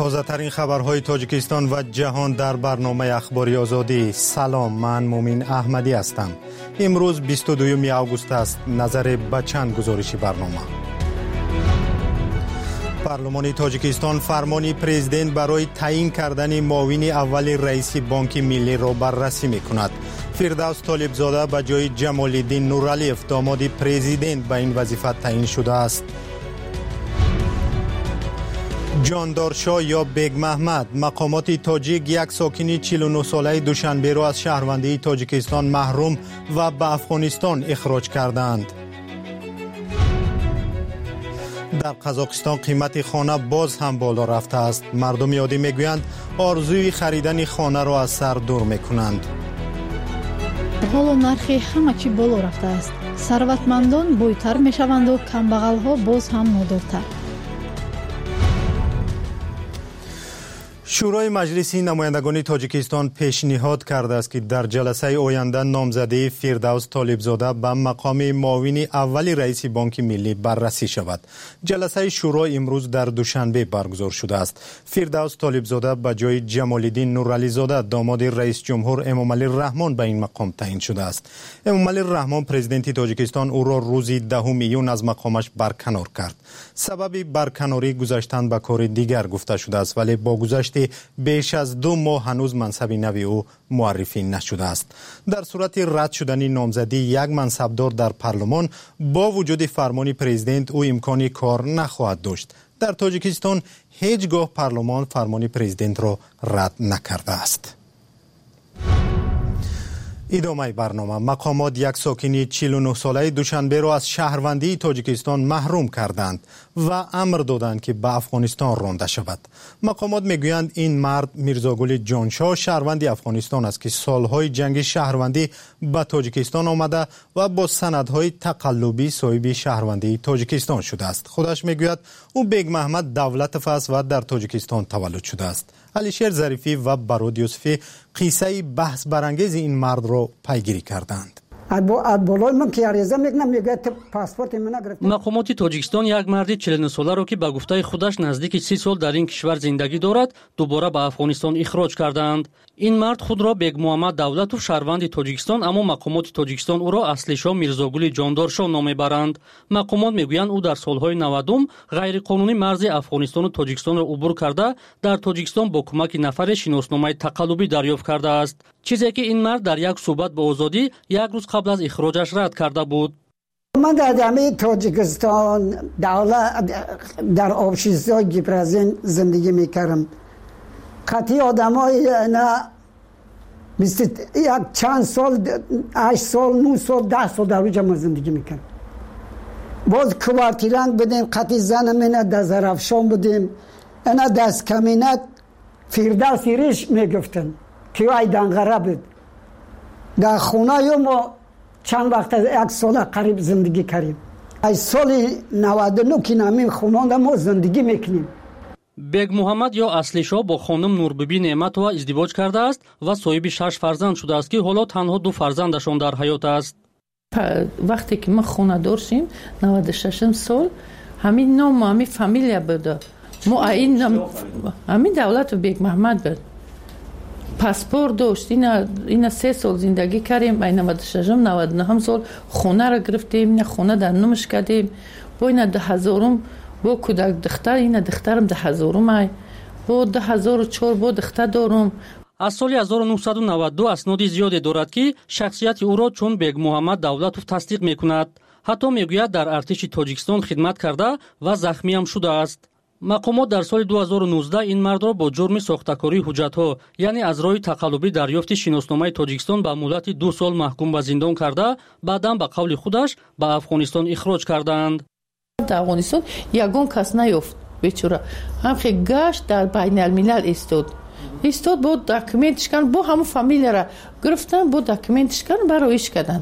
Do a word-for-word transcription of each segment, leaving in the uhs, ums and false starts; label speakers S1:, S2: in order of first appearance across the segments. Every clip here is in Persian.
S1: تازه ترین خبرهای تاجیکستان و جهان در برنامه اخباری آزادی. سلام، من مومین احمدی هستم. امروز بیست و دوم آگوست است. نظر به چند گزارشی برنامه. پارلمان تاجیکستان فرمان پرزیدنت برای تعیین کردن معاون اول رئیس بانک ملی را بررسی می‌کند. فردوس طالبزاده به جای جمال‌الدین نورعلیف داماد پرزیدنت به این وظیفه تعیین شده است. جاندارشاه یا بیگ محمد، مقامات تاجیک یک ساکن چهل و نه ساله دوشنبه را از شهروندی تاجیکستان محروم و به افغانستان اخراج کردند. در قزاقستان قیمت خانه باز هم بالا رفته است. مردم عادی میگویند آرزوی خریدن خانه را از سر دور میکنند.
S2: حالا نرخی همه چی بالا رفته است. ثروتمندان بویتر میشوند و کمبغل‌ها باز هم نادارتر.
S1: شورای مجلس نمایندگان تاجیکستان پیشنهاد کرده است که در جلسه آینده نامزدی فردوس طالبزاده به مقام معاون اول رئیس بانک ملی بررسی شود. جلسه شورا امروز در دوشنبه برگزار شده است. فردوس طالبزاده به جای جمال‌الدین نورعلیزاده داماد رئیس جمهور امامعلی رحمان به این مقام تعیین شده است. امامعلی رحمان پرزیدنت تاجیکستان او را روز دهم ایون از مقامش برکنار کرد. سبب برکناری گذاشتن به کار دیگر گفته شده است، ولی با گذشت بیش از دو ماه هنوز منصب نوی او معرفی نشده است. در صورت رد شدن نامزدی یک منصبدار در پارلمان با وجود فرمان پرزیدنت او امکانی کار نخواهد داشت. در تاجیکستان هیچگاه پارلمان فرمان پرزیدنت را رد نکرده است. ادامه برنامه. مقامات یک ساکن چهل و نه ساله دوشنبه را از شهروندی تاجیکستان محروم کردند و امر دادند که به افغانستان رانده شود. مقامات میگویند این مرد میرزاگل جانشاه شهروند افغانستان است که سالهای جنگ شهروندی به تاجیکستان آمده و با سندهای تقلبی صاحب شهروندی تاجیکستان شده است. خودش میگوید او بیگ محمد دولتف است و در تاجیکستان تولد شده است. علیشیر ظریفی و براد یوسفی قصه بحث برانگیز این مرد را پیگیری کردند.
S3: مقامات تاجیکستان یک مرد چهل و نه ساله را که به گفته خودش نزدیک سی سال در این کشور زندگی دارد دوباره به افغانستان اخراج کردند. این مرد خود را بیگ محمد دولتوف شهروند تاجیکستان، اما مقامات تاجیکستان او را اصلی شاه میرزاگل جاندارشاه نام میبرند. مقامات میگویند او در سالهای نودم غیر قانونی مرز افغانستان و تاجیکستان را عبور کرده در تاجیکستان با کمک نفر شناسنامه تقلبی دریافت کرده است، چیزی که این مرد در یک صحبت با آزادی یک روز قبل از اخراجش رد کرده بود.
S4: من در جامعه تاجیکستان دولت در آبشیزهای گیپرازین زندگی میکردم. قطعی آدم های نه بیست یک چند سال، هشت سال، نه سال، ده سال در روی ما زندگی میکردم. باز کوارتیرنگ بودیم، قطعی زن منه دزرفشان بودیم. اینا دست کمینت فردوس ریش میگفتن که ای دنگره بود. در خونه یا ما چند وقت از یک سال قریب زندگی کردیم. از سال نود و نه که نمیم خونه ما زندگی میکنیم.
S3: بیگ محمد یا اصلی شاه با خانم نوربیبی نعمتова ازدواج کرده است و صاحب شش فرزند شده است که حالا تنها دو فرزندشان در حیات است.
S5: وقتی که ما خونه دار شیم نود و شش سال همین نام و همین فامیلیا بود. ما این نام همین دولت بیگ محمد بود. پاسپورت داشت. اینا اینا سه سال زندگی کردیم. بین نود و شش و نود و نه سال خونه را گرفتیم. این خونه در نامش کردیم. با این ده هزارم با کودک دختر، این دخترم ده هزارم با ده هزار و چهار با دختر دارم.
S3: از سال هزار و نهصد و نود و دو اسناد زیادی دارد که شخصیت او را چون بیگ محمد دولتوف تصدیق میکند. حتی میگوید در ارتش تاجیکستان خدمت کرده و زخمی هم شده است. مقامات در سال دو هزار و نوزده این مرد را با جرم ساختکاری حجت‌ها، یعنی از راه تقلبی دریافت شناسنامه تاجیکستان به مدت دو سال محکوم به زندان کرده، بعداً به قول خودش به افغانستان اخراج کردند.
S5: در افغانستان یگان کس نیافت بیچاره. همخی گشت در بین الملل ایستاد. ایستاد با داکیومنتش کردن، با همون فامیل را گرفتن، با داکیومنتش کردن برایش کردن.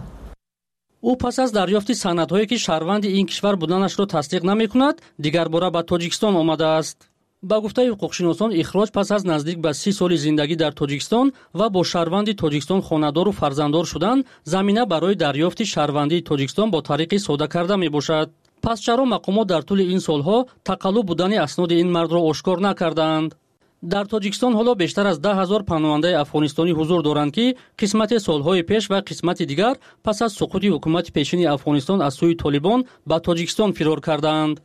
S3: او پس از دریافت سندهایی که شهروند این کشور بودنش را تصدیق نمی‌کند، دیگر بار به تاجیکستان آمده است. با گفته حقوقشناسان اخراج پس از نزدیک به سی سال زندگی در تاجیکستان و با شهروند تاجیکستان خانه‌دار و فرزنددار شدن زمینه برای دریافت شهروندی تاجیکستان با طریق ساده کرده میباشد. پس چرا مقامات در طول این سالها تقلب بودن اسناد این مرد را آشکار نکردند؟ дар тоҷикистон ҳоло бештар аз даҳ ҳазор паҳнувандаи афғонистонӣ ҳузур доранд ки қисмати солҳои пеш ва қисмати дигар пас аз суқути ҳукумати пешини афғонистон аз сӯи толибон ба тоҷикистон фирор кардаанд.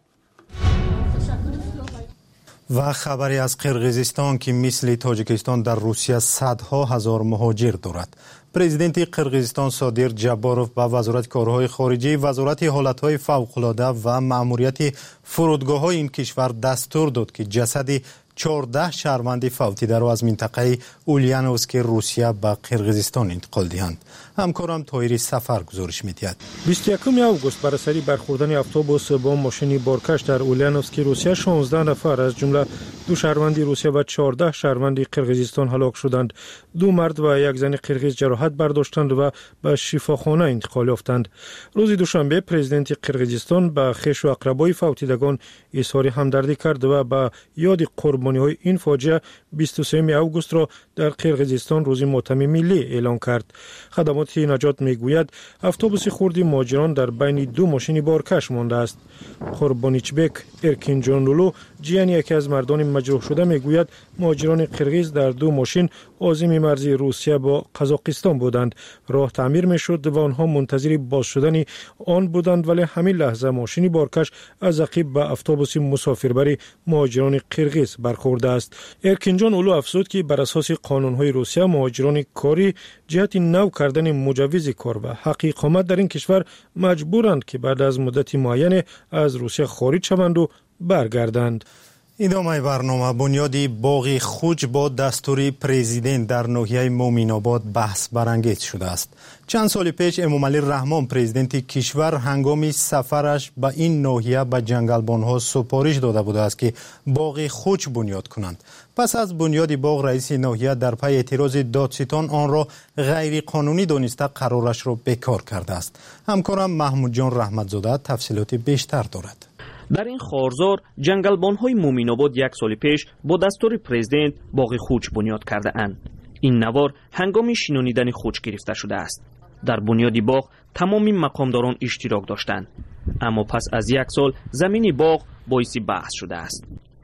S1: ва хабаре аз қирғизистон ки мисли тоҷикистон дар русия садҳо ҳазор муҳоҷир дорад. президенти қирғизистон Содир Ҷабборов ба вазорати корҳои хориҷӣ, вазорати ҳолатҳои фавқулода ва маъмурияти фурудгоҳҳои ин кишвар дастур дод ки ҷасади чордаҳ шаҳрванди фавтидаро аз минтақаи Ульяновски Русия ба Қирғизистон интиқол диҳанд. ҳамкорам Тоҳири Сафар гузориш медиҳад.
S6: بیست و یکم август бар асари бархӯрдани автобус бо мошини боркаш дар Ульяновски Русия шонздаҳ нафар аз ҷумла ду шаҳрванди Русия ва чордаҳ шаҳрванди Қирғизистон ҳалок шуданд. ду мард ва як зани қирғиз ҷароҳат бардоштанд ва ба шифохона интиқол ёфтанд. рӯзи душанбе президенти Қирғизистон ба хешу ақрабои фавтидагон изҳори ҳамдардӣ кард ва ба ёди қурбониҳои ин фоҷиа бисту сеюми августро дар Қирғизистон рӯзи мотами миллӣ эълон кард. хадамоти наҷот мегӯяд автобуси хурди муҳоҷирон дар байни ду мошини боркаш мондааст. Қурбоничбек Эркинҷонулу ҷияни яке аз мардони маҷрӯҳшуда мегӯяд муҳоҷирони қирғиз дар ду мошин озими марзи Русия бо Қазоқистон буданд. роҳ таъмир мешуд ва онҳо мунтазири боз шудани он буданд, вале ҳамин лаҳза мошини боркаш аз ақиб ба автобуси мусофирбари муҳоҷирони қирғиз бархӯрдааст. Эркинҷонулу афзуд ки бар асоси қонунҳои Русия муҳоҷирони корӣ ҷиҳати нав кардани муҷаввизи кор ва ҳаққи иқомат дар ин кишвар маҷбуранд ки баъд аз муддати муайяне аз Русия хориҷ шаванду баргарданд.
S1: идомаи барнома. бунёди боғи хуҷ бо дастури президент дар ноҳияи Муъминобод баҳс барангез шудааст. чанд соли пеш Эмомалӣ Раҳмон президенти кишвар ҳангоми сафараш ба ин ноҳия ба ҷангалбонҳо супориш дода будааст ки боғи хуҷ бунёд кунанд. пас аз бунёди боғ раиси ноҳия дар пай эътирози додситон онро ғайриқонунӣ дониста қарорашро бекор кардааст. ҳамкорам Маҳмудҷон Раҳматзода тафсилоти бештар дорад.
S7: дар ин хорзор ҷангалбонҳои Муъминобод як соли пеш бо дастури президент боғи хуҷ бунёд кардаанд. ин навор ҳангоми шинонидани хуҷ гирифта шудааст. дар бунёди боғ тамоми мақомдорон иштирок доштанд, аммо пас аз як сол замини боғ боиси баҳс шудааст.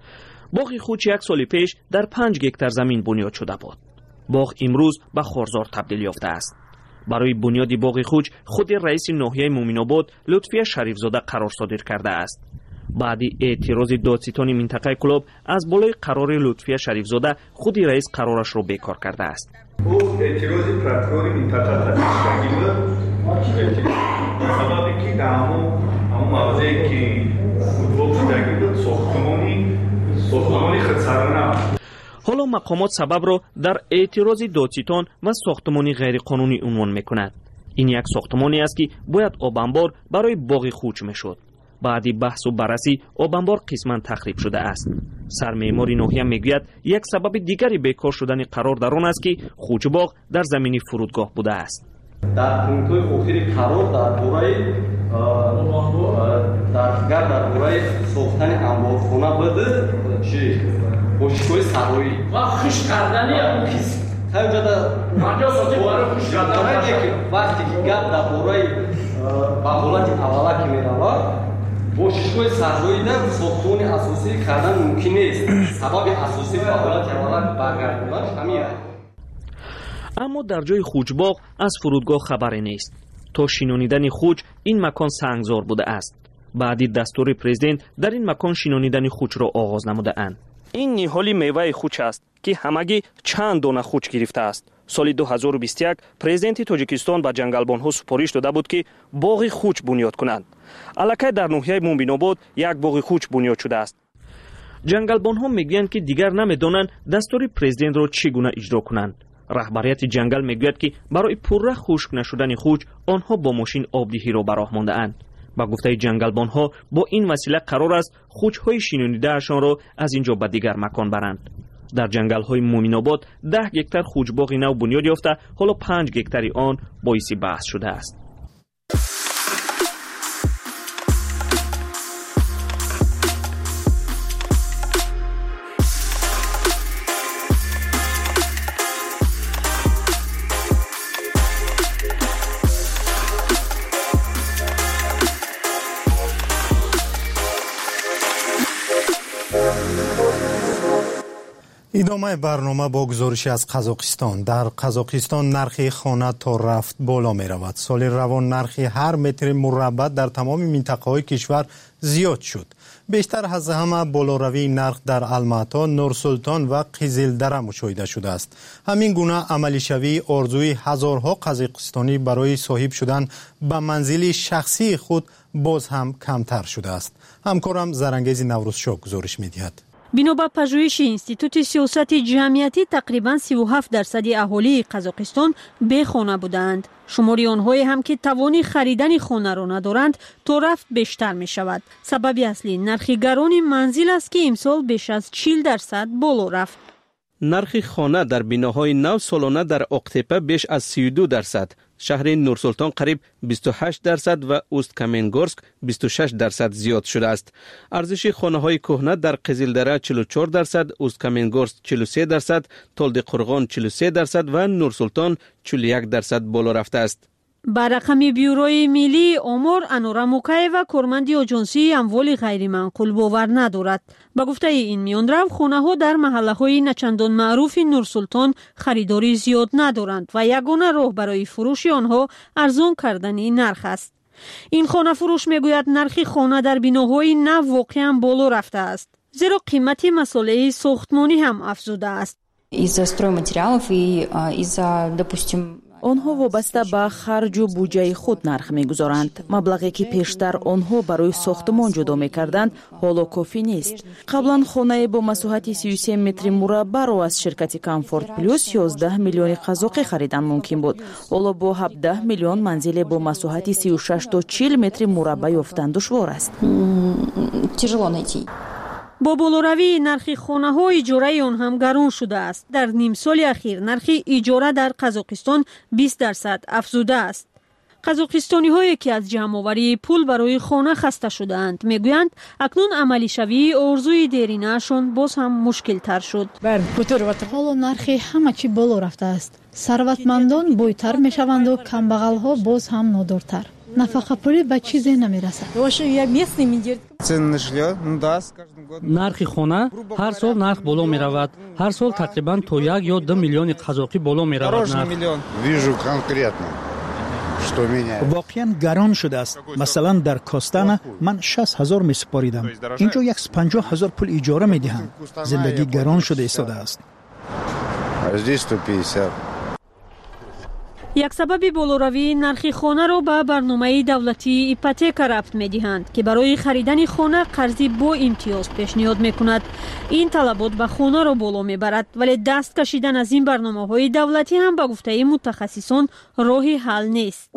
S7: боғи хуҷ як соли пеш дар панҷ гектар замин бунёд шуда буд. боғ имрӯз ба хорзор табдил ёфтааст. барои бунёди боғи хуҷ худи раиси ноҳияи Муъминобод Лутфия Шарифзода қарор содир кардааст. баъди эътирози додситони минтақаи Кулоб аз болои қарори Лутфия Шарифзода худи раис қарорашро бекор кардааст.
S8: ӯ эътирози прокурори минтақа татбиқшудагӣ буд. сабабе ки дар ҳамон мавзеъе ки футбол шудагӣ буд сохтмони сохтмони худсарона.
S7: ҳоло мақомот сабабро дар эътирози додситон ва сохтмони ғайриқонунӣ унвон мекунад. ин як сохтмоне аст ки бояд обанбор барои боғи хуҷ мешуд. баъди баҳсу баррасӣ обанбор қисман тахриб шудааст. сармеъмори ноҳия мегӯяд як сабаби дигари бекор шудани қарор дар он аст ки хуҷбоғ дар замини фурудгоҳ будааст.
S9: дар пунктҳои охири қарор дар бораи гап дар бораи сохтани амборхона буд чи бошикҳои сароӣ ва хушк кардани вақте ки гап дар бораи ба ҳолати аввала ки меравад бошишҳои сароида сохтмони асосӣ кардан мумкин нест. сабаби асосӣ ба ҳолати аввала баргардонданаш ҳамин аст.
S7: аммо дар ҷои хуҷбоғ аз фурудгоҳ хабаре нест. то шинонидани хуҷ ин макон сангзор будааст. баъди дастури президент дар ин макон шинонидани хуҷро оғоз намудаанд. ин ниҳоли меваи хуҷ аст ки ҳамагӣ чанд дона хуҷ гирифтааст. соли ду ҳазору бисту як президенти Тоҷикистон ба ҷангалбонҳо супориш дода буд ки боғи хуҷ бунёд кунанд. аллакай дар ноҳияи Муъминобод як боғи хуҷ бунёд шудааст. ҷангалбонҳо мегӯянд ки дигар намедонанд дастури президентро чӣ гуна иҷро кунанд. раҳбарияти ҷангал мегӯяд ки барои пурра хушк нашудани хуҷ онҳо бо мошин обдиҳиро ба роҳ мондаанд. ба гуфтаи ҷангалбонҳо бо ин васила қарор аст хуҷҳои шинонидаашонро аз ин ҷо ба дигар макон баранд. дар ҷангалҳои Муъминобод даҳ гектар хуҷбоғи нав бунёд ёфта, ҳоло панҷ гектари он боиси баҳс шудааст.
S1: ادامه برنامه با گزارشی از قزاقستان. در قزاقستان نرخ خانه تا رفت بالا می رود. سال روان نرخ هر متر مربع در تمام منطقه های کشور زیاد شد. بیشتر از همه بالاروی نرخ در الماتا، نورسلطان و قزلدره مشاهده شده است. همین گونه عملی شوی آرزوی هزارها قزاقستانی برای صاحب شدن به منزل شخصی خود باز هم کمتر شده است. همکارم زرنگیز نوروزشاه گزارش می‌دهد.
S10: بنا به پژوهش اینستیتوت سیاست جمعیتی تقریباً سی و هفت درصد اهالی قزاقستان بی خانه بودند. شماری آنهایی هم که توان خریدن خانه را ندارند تا رفت بیشتر می شود. سبب اصلی نرخ گران منزل است که امسال بیش از چهل درصد بالا رفت.
S7: نرخ خانه در بناهای نو سالانه در اقتپه بیش از سی و دو درصد، شهر نورسلطان قریب بیست و هشت درصد و اوست کامنگورسک بیست و شش درصد زیاد شده است. ارزش خانه های کهنه در قزلدره چهل و چهار درصد، اوست کامنگورسک چهل و سه درصد، تولد قرغان چهل و سه درصد و نورسلطان چهل و یک درصد بالا رفته است.
S10: با رقم بیوروی ملی آمار انورا موکایوا کارمند آژانسی اموال غیر منقول باور ندارد. با گفته این میانرو خانه ها در محله های نچندان معروف نورسلطان خریداری زیاد ندارند و یگانه راه برای فروش آنها ارزان کردن نرخ است. این خانه فروش میگوید نرخ خانه در بناهای نو واقعا بالا رفته است، زیرا قیمت مساله ساختمانی هم افزوده است.
S11: из-за стройматериалов и из-за, допустим,
S12: آنها وابسته به خرج و بودجه خود نرخ میگذارند. مبلغی که پیشتر آنها برای ساختمان جدا میکردند حالا کافی نیست. قبلا خانه با مساحت سی و سه متر مربع را از شرکت کامفورت پلوس یازده میلیون قزاقی خریدن ممکن بود. حالا با هفده میلیون منزل با مساحت سی و شش تا چهل متر مربع یافتن دشوار است.
S11: تяжело найти.
S10: با بالاروی نرخ خانه ها اجاره آن هم گران شده است. در نیم سال اخیر نرخ اجاره در قزاقستان بیست درصد افزوده است. قزاقستانی هایی که از جمع آوری پول برای خانه خسته شدند میگویند اکنون عملی شوی آرزوی دیرینه شون باز هم مشکل تر شد.
S2: حالا نرخ همه چی بالا رفته است. ثروتمندان بویتر میشوند و کمبغل ها باز هم نادارتر. نفقه پولی به چیزی نمیرسد.
S3: نرخ خانه هر سال نرخ بالا می رود. هر سال تقریبا تا یک یا دو میلیون قزاقی بالا می رود.
S13: واقعا گران شده است. مثلا در کاستانه من شصت هزار می سپاریدم، اینجا یک پنجاه هزار پول اجاره می دهم. زندگی گران شده ایستاده است.
S10: یک سبب بالاروی نرخ خانه را به برنامه دولتی ایپاتека ربط می‌دهند که برای خریدن خانه قرضی با امتیاز پیشنهاد می‌کند. این طلبات به خانه را بالا می‌برد، ولی دست کشیدن از این برنامه‌های دولتی هم به گفته متخصصان راهی حل نیست.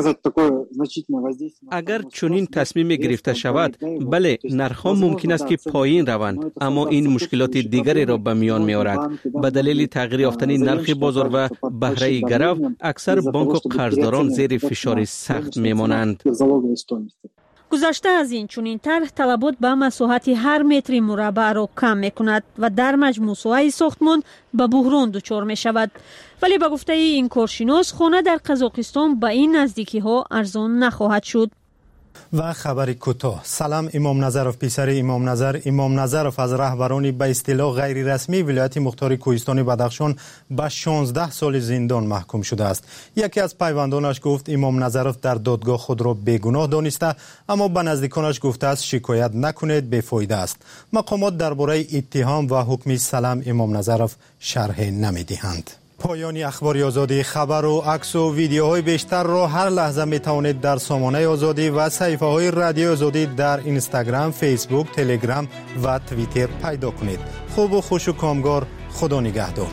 S7: اگر چنین تصمیم گرفته شود، بله نرخ‌ها ممکن است که پایین روند، اما این مشکلات دیگری را به میان می‌آورد. به دلیل تغییر یافتن نرخ بازار و بهره گرو، اکثر بانک و قرضداران زیر فشار سخت میمانند.
S10: گذشته از این چنین طرح طلبات به مساحت هر متر مربع را کم میکند و در مجموع ساحت ساختمان به بحران دچار می شود. ولی به گفته این کارشناس خانه در قزاقستان به این نزدیکی ها ارزان نخواهد شد.
S1: و خبر کوتاه. سلام امام نظرов پسر امام نظر امام نظرов از رهبران به اصطلاح غیر رسمی ولایت مختار کوهستان بدخشان به شانزده سال زندان محکوم شده است. یکی از پیوندانش گفت امام نظرов در دادگاه خود را بیگناه دانسته، اما به نزدیکانش گفته است شکایت نکنید، بیفایده است. مقامات درباره اتهام و حکم سلام امام نظرov شرح نمیدهند. پایان اخبار آزادی. خبر و عکس و ویدیوهای بیشتر را هر لحظه می توانید در سامانه آزادی و صفحه های رادیو آزادی در اینستاگرام، فیسبوک، تلگرام و توییتر پیدا کنید. خوب و خوش و کامگار. خدا نگهدار.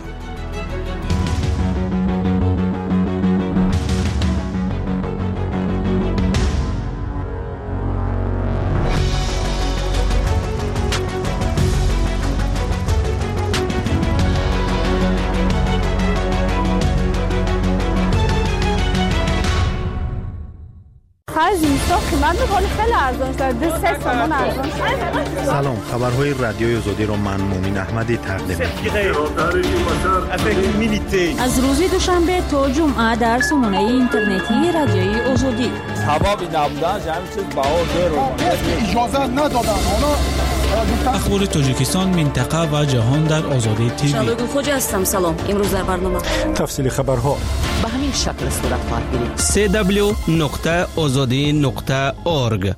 S1: سلام، خبرهای رادیوی آزادی را من مومن احمدی تقدیم می‌کنم.
S10: از روز دوشنبه تا جمعه در سامانه اینترنتی رادیوی آزادی.
S14: سبب نبودن همین چیز باور رو اجازه ندادن. اخبار تاجیکستان، منطقه و جهان در آزادی تیوی.
S15: شادو خوجا هستم. سلام. امروز در برنامه
S6: تفصیل خبرها
S16: به همین شکل صورت خواهد گرفت.
S17: سی دبلیو نقطه آزادی نقطه اورگ.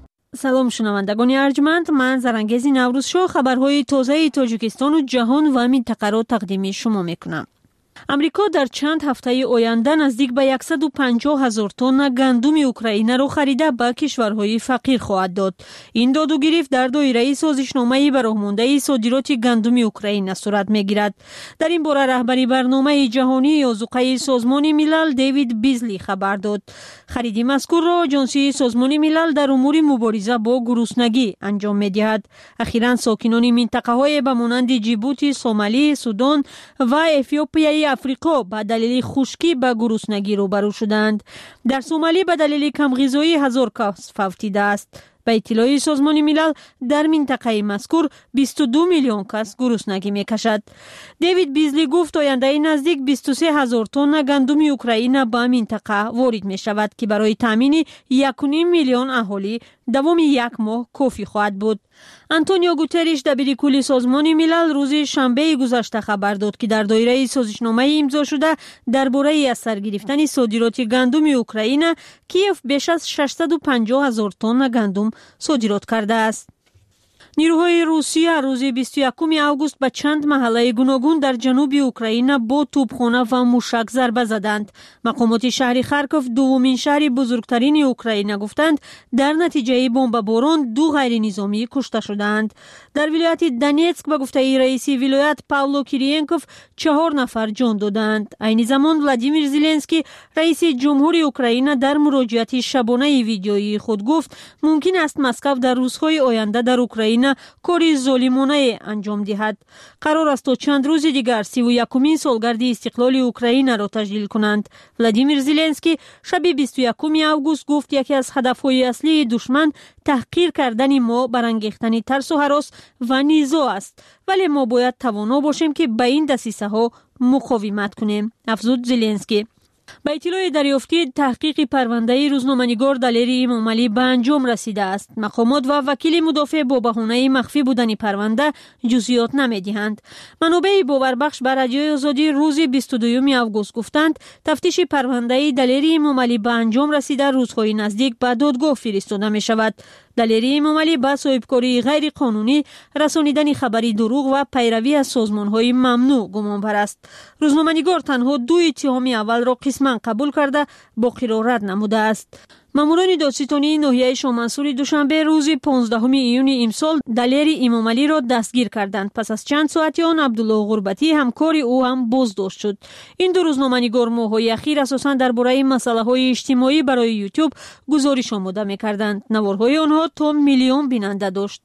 S10: سلام شنوندگان ارجمند، من زرنگیز نوروز شو خبرهای تازه تاجیکستان و جهان و منطقه را تقدیم شما میکنم. امریکا در چند هفته آینده نزدیک به صد و پنجاه هزار تن گندم اوکراینه را خریده به کشورهای فقیر خواهد داد. این داد و گرفت در دایره سازشنامه برآمده صادرات گندم اوکراینه صورت میگیرد. در این باره رهبری برنامه جهانی آذوقه سازمان ملل دیوید بیزلی خبر داد. خرید مذکور را آژانس سازمان ملل در امور مبارزه با گرسنگی انجام میدهد. اخیراً ساکنان منطقه‌های به مانند جیبوتی، سومالی، سودان و افریقای افریقا به دلیل خشکی به گرسنگی روبرو شدند. در سومالی به دلیل کمغذایی هزار کس فوت دیده است. به اطلاع سازمان ملل در منطقه مذکور بیست و دو میلیون کس گرسنگی میکشد. دیوید بیزلی گفت آینده نزدیک بیست و سه هزار تن گندم اوکراینه به منطقه وارد می شود که برای تامین یک و نیم میلیون اهالی دوام یک ماه کافی خواهد بود. آنتونیو گوتریش دبیر کل سازمان ملل روز شنبه گذشته خبر داد که در دایره سازشنامه امضا شده درباره از سر گرفتن صادرات گندم اوکراینه کیف بیش از ششصد و پنجاه هزار تن گندم صادرات کرده است. نیروهای روسیه روز بیست و یکم اوگوست به چند محله گوناگون در جنوب اوکراینه با توپخانه و موشک ضربه زدند. مقامات شهر خارکوف، دومین شهر بزرگترین اوکراینه، گفتند در نتیجه بمباران دو غیر نظامی کشته شدند. در ولایت دونیتسک به گفته رئیس ولایت پاولو کیریینکوف چهار نفر جان دادند. عین زمان ولادیمیر زلنسکی رئیس جمهوری اوکراینه در مراجعه شبانه ویدیویی خود گفت ممکن است مسکو در روزهای آینده در اوکراینه کاری ظالمانه انجام دهد. قرار است تا چند روز دیگر سی و یکمین سالگرد استقلال اوکراینه را تجلیل کنند. ولادیمیر زلنسکی شب بیست و یکم اوگوست گفت یکی از هدفهای اصلی دشمن تحقیر کردن ما، برانگیختن ترس و هراس و نیزا است، ولی ما باید توانا باشیم که به این دسیسه ها مقاومت کنیم، افزود زلنسکی. به اطلاع دریافتی تحقیق پرونده روزنامه‌نگار دلیری امامعلی به انجام رسیده است. مقامات و وکیل مدافع با بهانه مخفی بودن پرونده جزئیات نمی‌دهند. منابع باوربخش به رادیوی آزادی روز بیست و دوم اوگوست گفتند تفتیش پرونده دلیری امامعلی به انجام رسیده روزهای نزدیک به دادگاه فرستاده می‌شود. دلیری امامعلی با صاحبکاری غیر قانونی، رسانیدن خبری دروغ و پیروی از سازمان‌های ممنوع گمانبر است. روزنامه‌نگار تنها دو اتهام اول را قسماً قبول کرده باقی را رد نموده است. ماموران دادستانی ناحیه شامنصور دوشنبه روز پانزدهم ایون امسال دلیری امامعلی را دستگیر کردند. پس از چند ساعتی آن عبدالله غربتی همکار او هم بازداشت شد. این دو روزنامه‌نگار ماه‌های اخیر اساساً درباره مسائل اجتماعی برای یوتیوب گزارش آماده می‌کردند. نوارهای آنها تا میلیون بیننده داشت.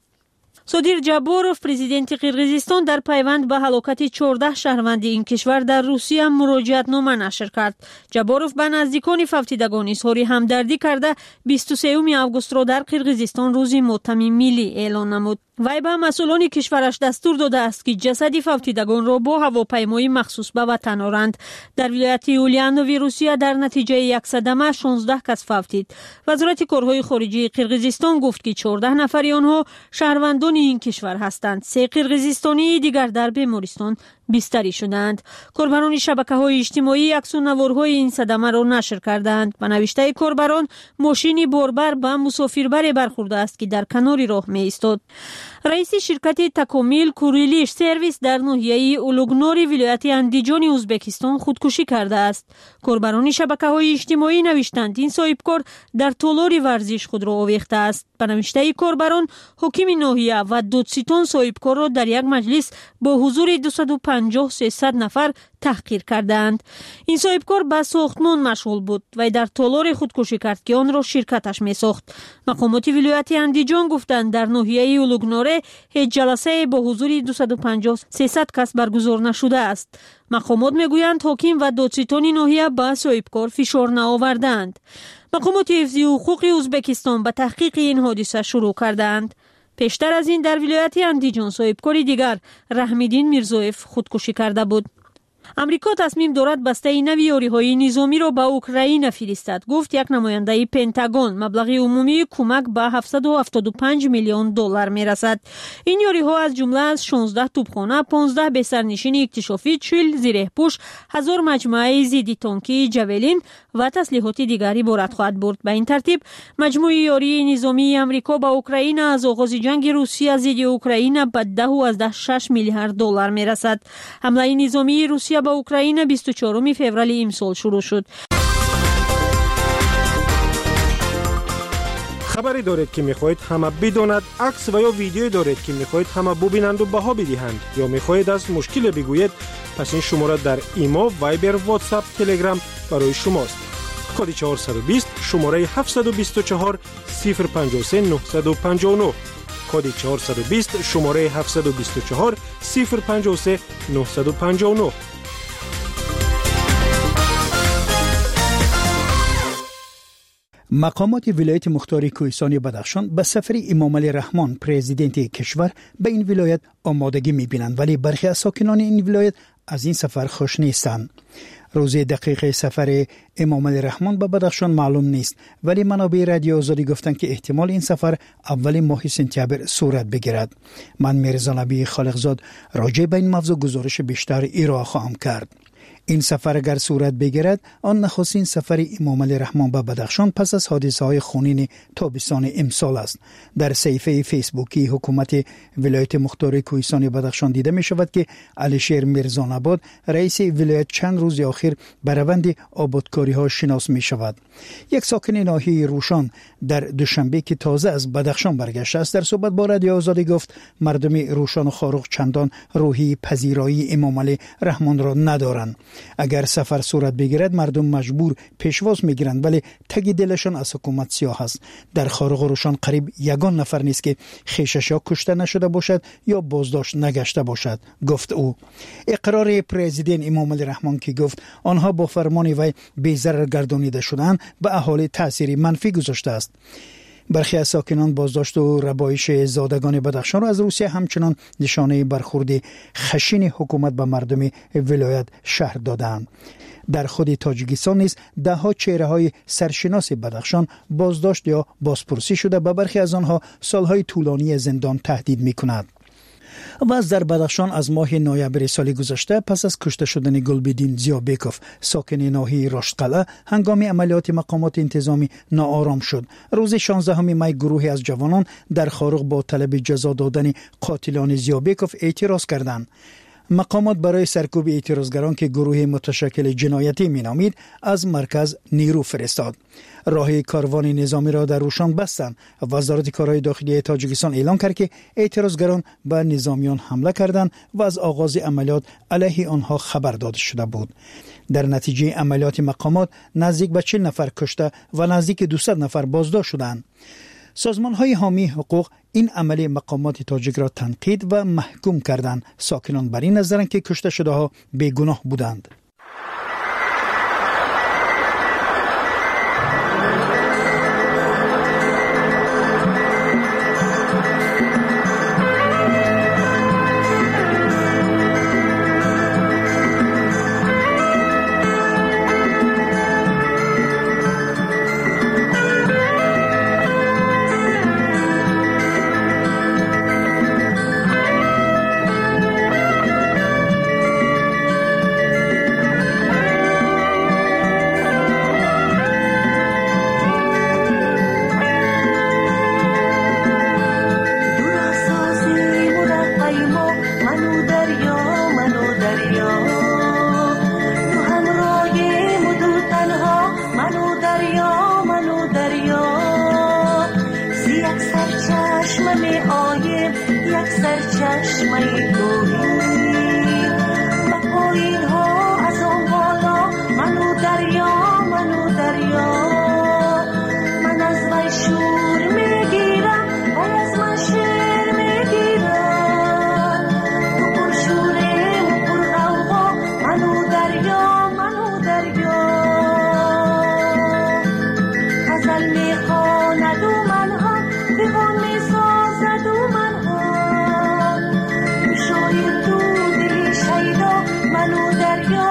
S10: صادر جابوروف پرزیدنت قرقیزستان در پیوند به هلاکت چهارده شهروند این کشور در روسیه مراجعت نامه نشر کرد. جابوروف به نزدیکان فوتیدگان اظهار همدردی کرده بیست و سوم اوگوست را در قرقیزستان روز ماتم ملی اعلان نمود. وی به مسئولان کشورش دستور داده است که جسد فوتیدگان را با هواپیمای مخصوص به وطن آورند. در ولایت اولیانوی روسیه در نتیجه یک صدمه شانزده کس فوتید. وزارت کارهای خارجه قرقیزستان گفت که چهارده نفر آنها شهروندان این کشور هستند. سه قرقیزستانی دیگر در بیمارستان بستری شدند. کاربران شبکه‌های اجتماعی عکس و نوارهای این صدمه را نشر کردند. به نوشته کاربران ماشینی باربر به مسافربر برخورده است که در کنار راه می ایستاد. رئیس شرکت تکامیل کوریلیش سرویس در ناحیه اولوگنوری ولایت اندیجان ازبکستان خودکشی کرده است. کاربران شبکه‌های اجتماعی نوشتند این صاحبکار در تالار ورزش خود را آویخته است. به نوشته کاربران حاکم ناحیه و دادستان صاحبکار را در یک مجلس با حضور دویست و پنجاه تا سیصد نفر تحقیر کردند. این صاحبکار به ساختمان مشغول بود و در تالار خودکشی کرد که آن را شرکتش می ساخت. مقامات ولایت اندیجان گفتند در ناحیه اولوگنوره هیچ جلسه با حضور دویست و پنجاه تا سیصد کس برگزار نشده است. مقامات میگویند حاکم و دادستان ناحیه به صاحبکار فشار نآوردند. مقامات حفظی حقوق ازبکستان به تحقیق این حادثه شروع کردند. پیشتر از این در ولایت اندیجان صاحبکار دیگر رحمیدین میرزایف خودکشی کرده بود. امریکا تصمیم دارد بسته نوی یاریهای نظامی را به اوکراین فرستد. گفت یک نماینده پنتاگون مبلغ عمومی کمک به هفتصد و هفتاد و پنج میلیون دلار میرسد. این یاریها از جمله از شانزده توپخانه، پانزده بسترنشین اکتشافی، چهل زیره‌پوش، هزار مجموعه ضد تانکی جاولین و تسلیحات دیگری عبارت خواهد بود. به این ترتیب مجموع یاری نظامی امریکا به اوکراین از آغاز جنگ روسیه ضد اوکراین به ده و از ده شش میلیارد دلار میرسد. حمله نظامی روسیه به اوکراین بیست و چهارم فوریه امسال شروع شد.
S6: خبری دارید که میخواهید همه بداند، عکس و یا ویدیویی دارید که میخواهید همه ببینند و بها بدهند، یا میخواهید از مشکل بگویید، پس این شماره در ایما، وایبر، واتساپ، تلگرام برای شماست. کد چهارصد و بیست شماره هفتصد و بیست و چهار صفر پنجاه و سه نهصد و پنجاه و نه. کد چهارصد و بیست شماره هفتصد و بیست و چهار صفر پنجاه و سه نهصد و پنجاه و نه.
S13: مقامات ولایت مختار کوهستان بدخشان به سفر امام علی رحمان پرزیدنت کشور به این ولایت آمادگی می‌بینند، ولی برخی از ساکنان این ولایت از این سفر خوش نیستند. روز دقیق سفر امام علی رحمان به بدخشان معلوم نیست، ولی منابع رادیو آزادی گفتند که احتمال این سفر اول ماه سپتامبر صورت بگیرد. من میرزا نبی خالقزاد راجع به این موضوع گزارش بیشتر ارائه خواهم کرد. این سفر اگر صورت بگیرد، آن نخستین سفر امام علی رحمان به بدخشان پس از حادثه‌های خونین تابستان امسال است. در صفحه فیسبوکی حکومت ولایت مختار کوهستان بدخشان دیده می شود که علیشیر میرزان‌آباد رئیس ولایت چند روز اخیر به روند آبادکاری ها شناس می شود. یک ساکن ناحیه روشان در دوشنبه که تازه از بدخشان برگشته است در صحبت با رادیو آزادی گفت مردم روشان و خاروق چندان روحی پذیرایی امام علی رحمان را ندارند. اگر سفر صورت بگیرد مردم مجبور پیشواز میگیرند، ولی تگ دلشان از حکومت سیاه است. در خارق روشان قریب یگان نفر نیست که خویشش یا کشته نشده باشد یا بازداشت نگشته باشد، گفت او. اقرار پرزیدنت امام علی رحمان که گفت آنها با فرمان وی بی‌ضرر گردانیده شدند به اهالی تأثیری منفی گذاشته است. برخی از ساکنان بازداشت و ربایش زادگان بدخشان را از روسیه همچنان نشانه برخورد خشن حکومت به مردم ولایت شهر دادند. در خود تاجیکستان نیز ده ها چهره های سرشناس بدخشان بازداشت یا بازپرسی شده، به برخی از آنها سالهای طولانی زندان تهدید می کند. و از در بدخشان از ماه نوامبر سال گذشته پس از کشته شدن گلبدین زیابکوف ساکن ناحیه رشتقلعه هنگام عملیات مقامات انتظامی ناآرام شد. روز شانزدهم می گروهی از جوانان در خارق با طلب جزا دادن قاتلان زیابکوف اعتراض کردند. مقامات برای سرکوب اعتراضگران که گروه متشکل جنایتی مینامید از مرکز نیرو فرستاد. راه کاروان نظامی را در روشان بستند. وزارت کارهای داخلی تاجیکستان اعلام کرد که اعتراضگران به نظامیان حمله کردند و از آغاز عملیات علیه آنها خبر داده شده بود. در نتیجه عملیات مقامات نزدیک به چهل نفر کشته و نزدیک دویست نفر بازداشت شدند. سازمان‌های حامی حقوق این عمل مقامات تاجیک را تنقید و محکوم کردند. ساکنان بر این نظرند که کشته شده ها بیگناه بودند.
S18: دریا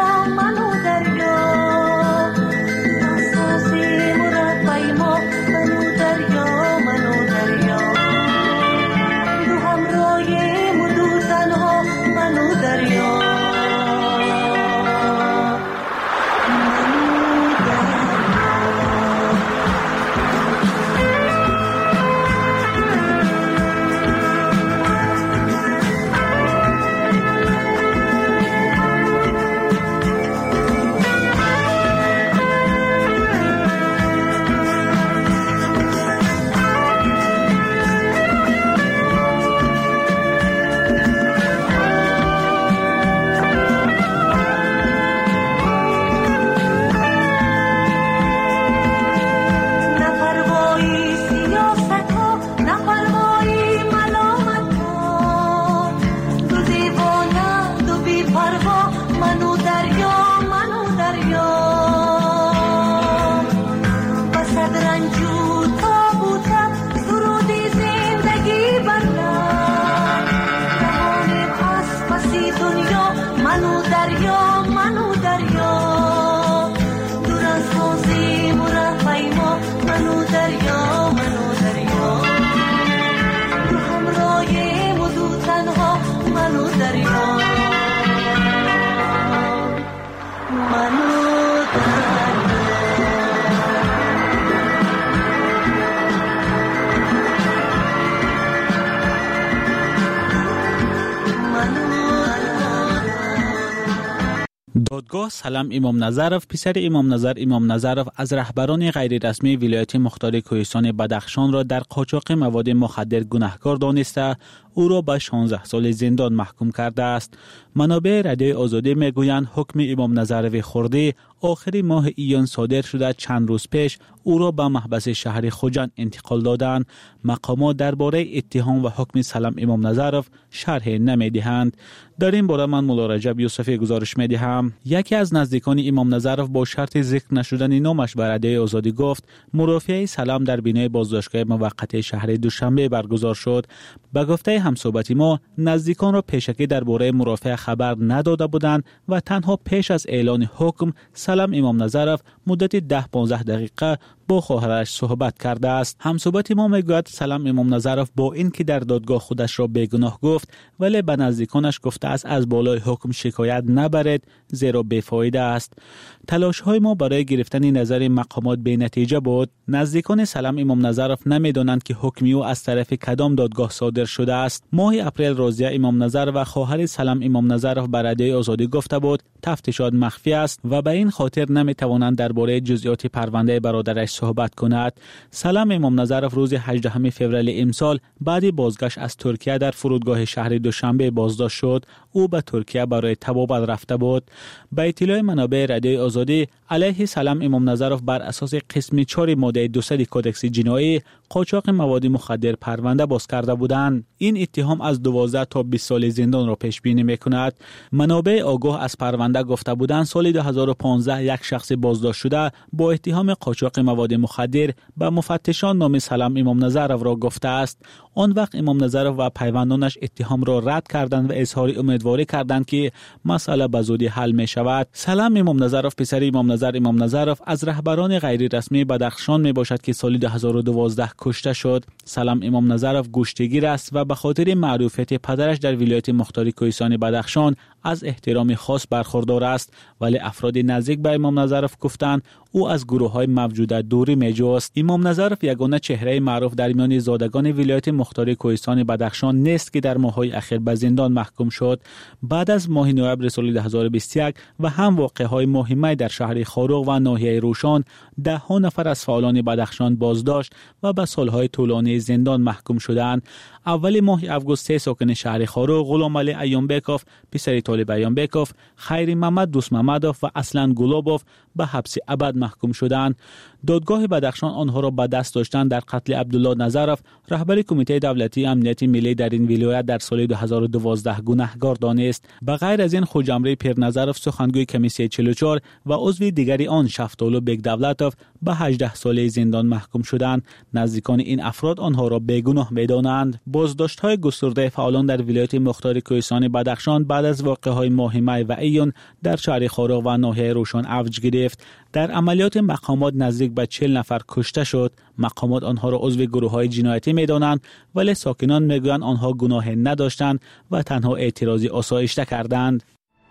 S14: دادگاه سلام امام نظرов پسر امام نظر امام نظرов از رهبران غیر رسمی ولایت مختار کوهستان بدخشان را در قاچاق مواد مخدر گناهکار دانسته او را به شانزده سال زندان محکوم کرده است. منابع رادیوی آزادی میگویند حکم امام نظرов خردی آخر ماه ایان صادر شده. چند روز پیش او را به محبس شهر خوجند انتقال دادند. مقامات درباره اتهام و حکم سلام امام نظرов شرح نمیدهند. در این باره من مولا رجب یوسفی گزارش میدهم. یکی از نزدیکان امام نظرов با شرط ذکر نشدن نامش به رادیوی آزادی گفت مرافعه سلام در بینای بازداشتگاه موقت شهر دوشنبه برگزار شد. به گفته همصحبت ما نزدیکان را پیشکی درباره مرافعه خبر نداده بودند و تنها پیش از اعلان حکم سلام امام نظرов مدت ده پانزده دقیقه با خواهرش صحبت کرده است. همصحبت ما میگوید سلام امام نظرов با اینکه در دادگاه خودش را بیگناه گفت ولی به نزدیکانش گفته است از بالای حکم شکایت نبرید زیرا بیفایده است. تلاش های ما برای گرفتن نظر مقامات بی نتیجه بود. نزدیکان سلام امام نظرов نمیدانند که حکم او از طرف کدام دادگاه صادر شده است. ماه اپریل راضیه امام نظر و خواهر سلام امام نظرов به رادیوی آزادی گفته بود تفتیشات مخفی است و به این خاطر نمیتوانند درباره جزئیات پرونده برادرش صحبت کند. سلام امام نظرov روز هجدهم فوریه امسال بعد بازگشت از ترکیه در فرودگاه شهر دوشنبه بازداشت شد. او به ترکیه برای تبابت رفته بود. به اطلاع منابع رادیوی آزادی علیه سلام امام نظرov بر اساس قسم چهار ماده دویست کدکس جنایی قاچاق مواد مخدر پرونده باز کرده بودند. این اتهام از دوازده تا بیست سال زندان را پیش بینی میکند. منابع آگاه از پرونده گفته بودند سال دو هزار و پانزده یک شخص بازداشت شده با اتهام قاچاق مواد مخدر به مفتشان نام سلام امام نظرov را گفته است. آن وقت امام نظرov و پیوندانش اتهام را رد کردند و اظهار امیدواری کردند که مسئله به زودی حل می شود. سلام امام نظرov پسر امام نظر امام نظرov از رهبران غیر رسمی بدخشان می باشد که سال دو هزار و دوازده کشته شد. سلام امام نظرov گشتگیر است و به خاطر معروفیت پدرش در ولایت مختار کوهستان بدخشان از احترام خاص برخوردار است. ولی افراد نزدیک به امام نظرov گفتند او از گروه‌های موجوده دوری می‌جوست. امام نظرov یگانه چهره معروف در میان زادگان ولایت مختار کوهستان بدخشان نیست که در ماه‌های اخیر به زندان محکوم شد. بعد از ماه نوامبر سال دو هزار و بیست و یک و هم واقعه‌های مهمی در شهر خاروق و ناحیه روشان ده ها نفر از فعالان بدخشان بازداشت و به سال‌های طولانی زندان محکوم شدند. اول ماه آگوست سه ساکن شهر خاروق غلام علی ایامبکوف پسر طالب ایامبکوف، خیر محمد دوست محمدوف و اصلان گلابوف به حبس ابد محکوم شدند. دادگاه بدخشان آنها را به دست داشتند در قتل عبدالله نظرov رهبر کمیته دولتی امنیت ملی در این ولایت در سال دو هزار و دوازده گناهکار دانست. به غیر از این خوجمره پیر نظرov سخنگوی کمیسیون چهل و چهار و عضو دیگری آن شفتالو بیگ دولتوف به هجده ساله زندان محکوم شدند. نزدیکان این افراد آنها را بیگناه می‌دانند. بازداشت‌های گسترده فعالان در ولایت مختار کوهستان بدخشان بعد از واقعه‌های ماهی و ایون در شهر خاروق و ناحیه روشان اوج گرفت. در عملیات مقامات نزدیک به چهل نفر کشته شد. مقامات آنها را عضو گروه‌های جنایتی می‌دانند ولی ساکنان می‌گویند آنها گناهی نداشتند و تنها اعتراضی آسایشته کردند.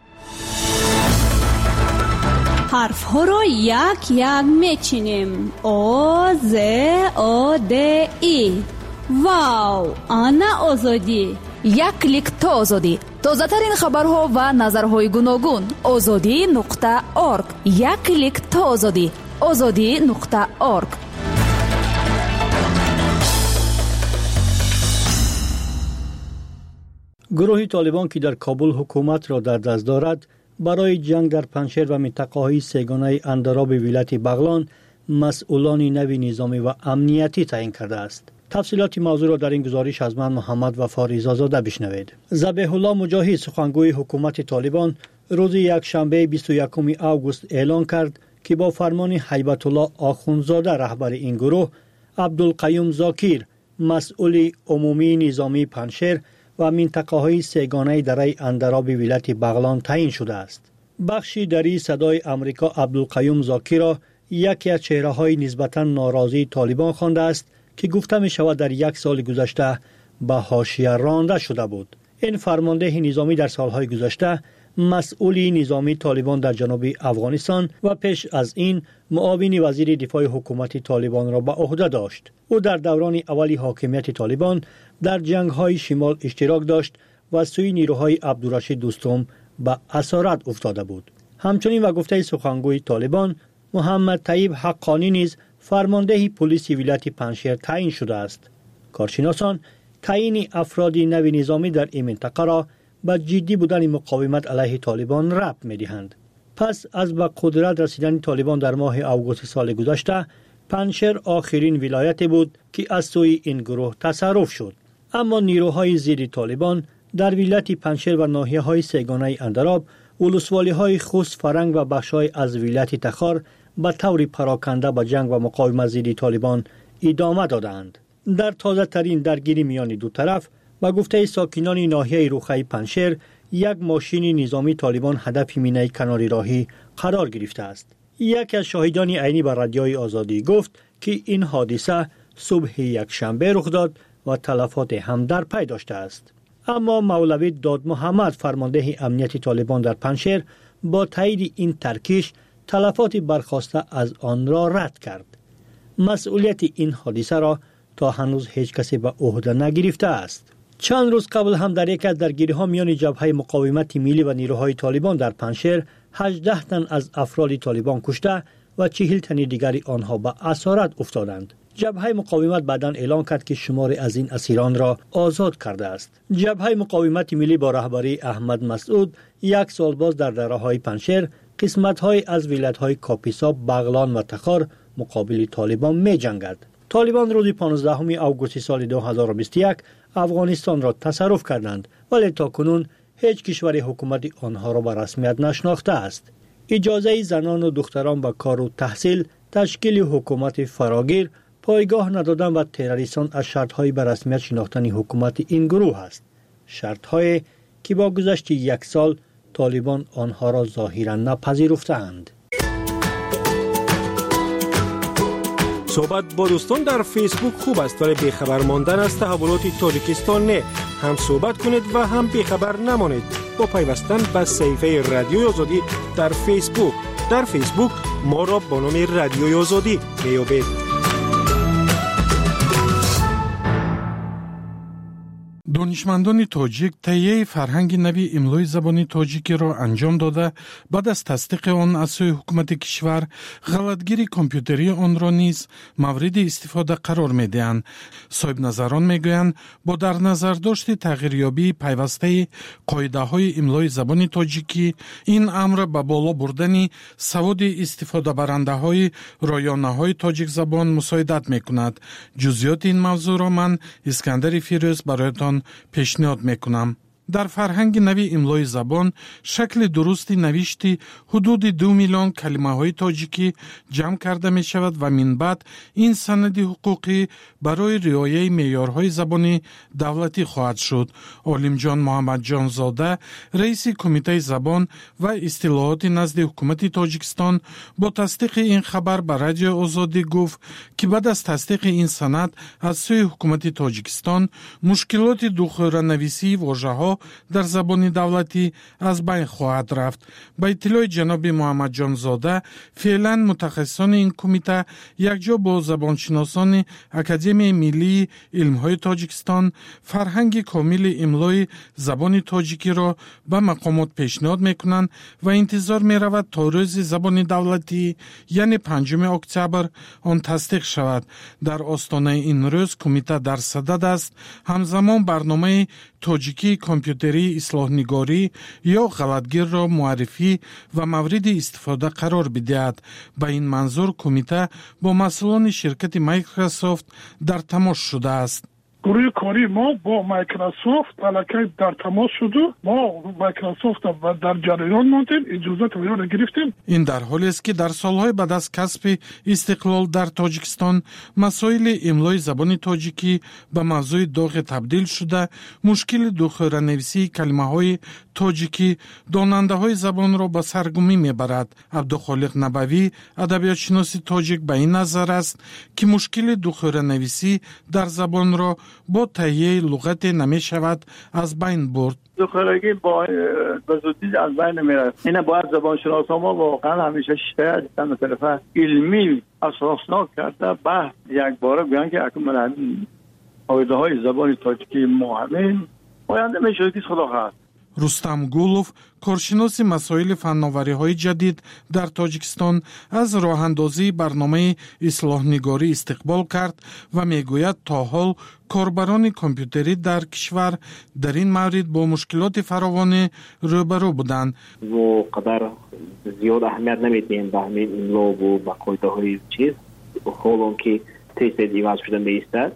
S18: حرف ها را یک یک میچینیم. او ز او د ای. واو، آنا آزادی.
S19: یک کلیک تا آزادی. تازه ترین خبرها و نظرهای گوناگون. آزادی نقطه اورگ. یک کلیک تا آزادی. آزادی نقطه اورگ.
S20: گروه طالبان که در کابل حکومت را در دست دارد برای جنگ در پنشیر و منطقه‌های سگانه اندراب ولایت بغلان مسئولان نوی نظامی و امنیتی تعیین کرده است. تفصیلات موضوع را در این گزارش از من محمد وفا رضازاده بشنوید. ذبیح الله مجاهد سخنگوی حکومت طالبان روز یک شنبه بیست و یکم آگوست اعلان کرد که با فرمان هیبت الله آخوندزاده رهبر این گروه، عبدالقیوم زاکیر مسئول عمومی نظامی پنشهر و منطقه های سگانه دره اندراب ولایت بغلان تعیین شده است. بخشی دری صدای امریکا عبدالقیوم زاکیر را یکی از چهره های نسبتا ناراضی طالبان خوانده است که گفته می شود در یک سال گذشته به حاشیه رانده شده بود. این فرمانده نظامی در سالهای گذشته مسئول نظامی طالبان در جنوب افغانستان و پیش از این معاون وزیر دفاع حکومت طالبان را به عهده داشت. او در دوران اولی حاکمیت طالبان در جنگ‌های شمال اشتراک داشت و سوی نیروهای عبدالرشید دوستم به اسارت افتاده بود. همچنین و گفته سخنگوی طالبان محمد طیب حقانی نیز فرمانده پلیس ولایت پنشهر تعیین شده است. کارشناسان تعیین افراد نو نظامی در این منطقه را به جدی بودن مقاومت علیه طالبان ربط می‌دهند. پس از به قدرت رسیدن طالبان در ماه آگوست سال گذشته، پنشهر آخرین ولایت بود که از سوی این گروه تصرف شد. اما نیروهای ضد طالبان در ولایت پنشهر و ناحیه‌های سگانه اندراب، ولسوالی‌های خوست، فرنگ و بخش‌های از ولایت تخار به طور پراکنده به جنگ و مقاومت ضد طالبان ادامه دادند. در تازه ترین درگیری میان دو طرف با گفته ساکنان ناحیه روخه پنشهر، یک ماشین نظامی طالبان هدف مینه کناری راهی قرار گرفته است. یک از شاهدان عینی به رادیوی آزادی گفت که این حادثه صبح یک شنبه رخ داد و تلفات هم در پی داشته است. اما مولوی داد محمد فرمانده امنیت طالبان در پنشهر با تایید این ترکیش تلفات برخاسته از آن را رد کرد. مسئولیت این حادثه را تا هنوز هیچ کسی به عهده نگرفته است. چند روز قبل هم در یک از درگیری‌ها میان جبهه مقاومت ملی و نیروهای طالبان در پنشهر هجده تن از افراد طالبان کشته و چهل تن دیگری آنها به اسارت افتادند. جبهه مقاومت بعداً اعلام کرد که شماری از این اسیران را آزاد کرده است. جبهه مقاومت ملی با رهبری احمد مسعود یک سال باز در دره‌های پنشهر قسمت‌های از ولایت‌های کاپیسا، بغلان و تخار مقابل طالبان می‌جنگد. طالبان روز پانزدهم آگوست سال دو هزار و بیست و یک افغانستان را تصرف کردند، ولی تاکنون هیچ کشوری حکومت آنها را به رسمیت نشناخته است. اجازه زنان و دختران به کار و تحصیل، تشکیل حکومت فراگیر، پایگاه ندادن و تروریستان از شرط‌های به رسمیت شناختن حکومت این گروه است. شرط‌هایی که با گذشت یک سال طالبان آنها را ظاهراً نپذیرفتند.
S6: صحبت با دوستان در فیسبوک خوب است، ولی بیخبر ماندن از تحولات تاجیکستان نه. هم صحبت کنید و هم بیخبر نمانید با پیوستن به صفحه رادیوی آزادی در فیسبوک. در فیسبوک ما را با نام رادیوی آزادی میابید.
S21: دانشمندان تاجیک تهیه فرهنگ نوی املای زبانی تاجیکی را انجام داده بعد از تصدیق آن از سوی حکومت کشور غلطگیری کامپیوتری آن را نیز مورد استفاده قرار می‌دهند. صاحب نظران میگویند با در نظر داشت تغییریابی پیوسته قاعده های املای زبانی تاجیکی، این امر به بالا بردن سواد استفاده برنده های رایانه های تاجیک زبان مساعدت میکند. جزئیات این موضوع را من اسکندر فیروز برایتان پیشنهاد میکنم. در فرهنگ نوی املای زبان شکل درستی نوشتی حدود دو میلیون کلمه های تاجیکی جمع کرده می شود و من بعد این سند حقوقی برای رعایت معیارهای زبانی دولتی خواهد شد. عالم جان محمد جان زاده رئیس کمیته زبان و اصطلاحات نزد حکومت تاجیکستان با تصدیق این خبر به رادیو آزادی گفت که بعد از تصدیق این سند از سوی حکومت تاجیکستان مشکلات دوخوره نویسی واژه‌ها در زبان دولتی از بین خواهد رفت. با اطلاع جناب محمد جان زاده فعلا متخصصان این کمیته یکجا با زبانشناسان اکادمی ملی علم‌های تاجیکستان فرهنگ کامل املای زبان تاجیکی را به مقامات پیشنهاد میکنند و انتظار میرود تا روز زبان دولتی یعنی پنجم اکتبر آن تصدیق شود. در آستانه این روز کمیته در صدد است همزمان برنامه تاجیکی کامپیوتری اصلاح نگاری یا غلطگیر را معرفی و مورد استفاده قرار بدهد. با این منظور کمیته با مسئولان شرکت مایکروسافت در تماس شده است.
S4: گروه کاری ما با مایکروسافت علاقه در تماس شد و ما مایکروسافت در جریان ماندیم، اجازه رو گرفتیم.
S21: این در حالی است که در سالهای بعد از کسب استقلال در تاجیکستان مسائل املای زبان تاجیکی به موضوع داغ تبدیل شده. مشکل دوخوره‌نویسی کلمه‌های تاجیکی داننده‌های زبان را به سرگمی میبرد. عبدالخالق نبوی ادبیاتشناس تاجیک به این نظر است که مشکل دوخوره‌نویسی در زبان را با تهیه لغت نمی شود از بین برد.
S22: دوخورگی با به زودی از بین میره. این باید زبان شناسا ما واقعا همیشه شاید از طرف علمی اساسناک کرده بحث یک باره بیان که اکمالا قاعده های زبان تاجیکی ما همین آینده میشه که خدا خواهد.
S21: رستم گولوف کارشناس مسائل فناوری‌های جدید در تاجیکستان از راه‌اندازی برنامه اصلاح نگاری استقبال کرد و میگوید تا حال کاربران کامپیوتری در کشور در این مورد با مشکلات فراوان روبرو بودند.
S23: و قدر زیاد اهمیت نمیدیم به همین املا و به قاعده‌های چیز حالا که تست دیواز شده می‌ایستد.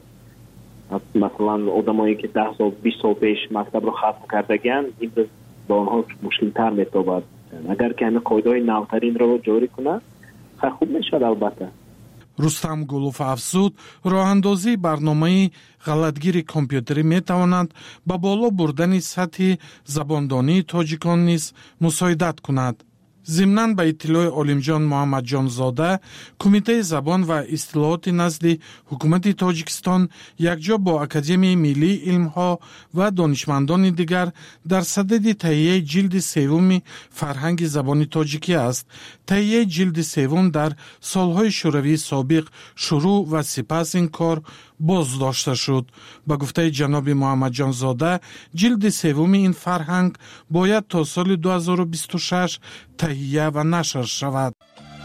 S23: مثلا آدمایی که ده سال بیست سال پیش مکتب رو ختم کردگن این با آنها مشکل تر میتابد. اگر که همه قاعده‌های نوترین رو جاری کنه خیلی خوب میشد. البته
S21: رستم گولوف افزود راه اندازی برنامه غلطگیری کامپیوتری میتواند به بالا بردن سطح زباندانی تاجیکان نیز مساعدت کند. ضمناً به اطلاع عالمجان محمد جان زاده کمیته زبان و اصطلاحات نزد حکومت تاجیکستان یکجا با اکادمی ملی علمها و دانشمندان دیگر در صدد تهیه جلد سوم فرهنگ زبان تاجیکی است. تهیه جلد سوم در سالهای شوروی سابق شروع و سپس این کار باز داشته شد. با گفته جناب محمد جان زاده جلد سوم این فرهنگ باید تا سال دو هزار و بیست و شش تهیه و نشر شود.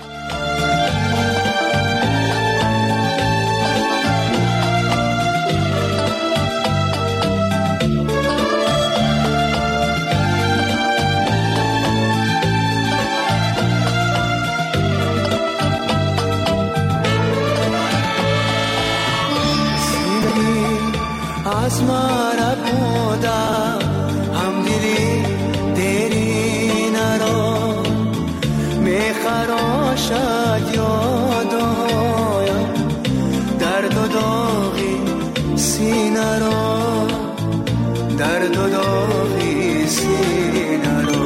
S24: आसमां बूंदा हम दिली तेरी नरो मैं खरोशा यादो दर्द दोगी सीना रो दर्द दोगी सीना रो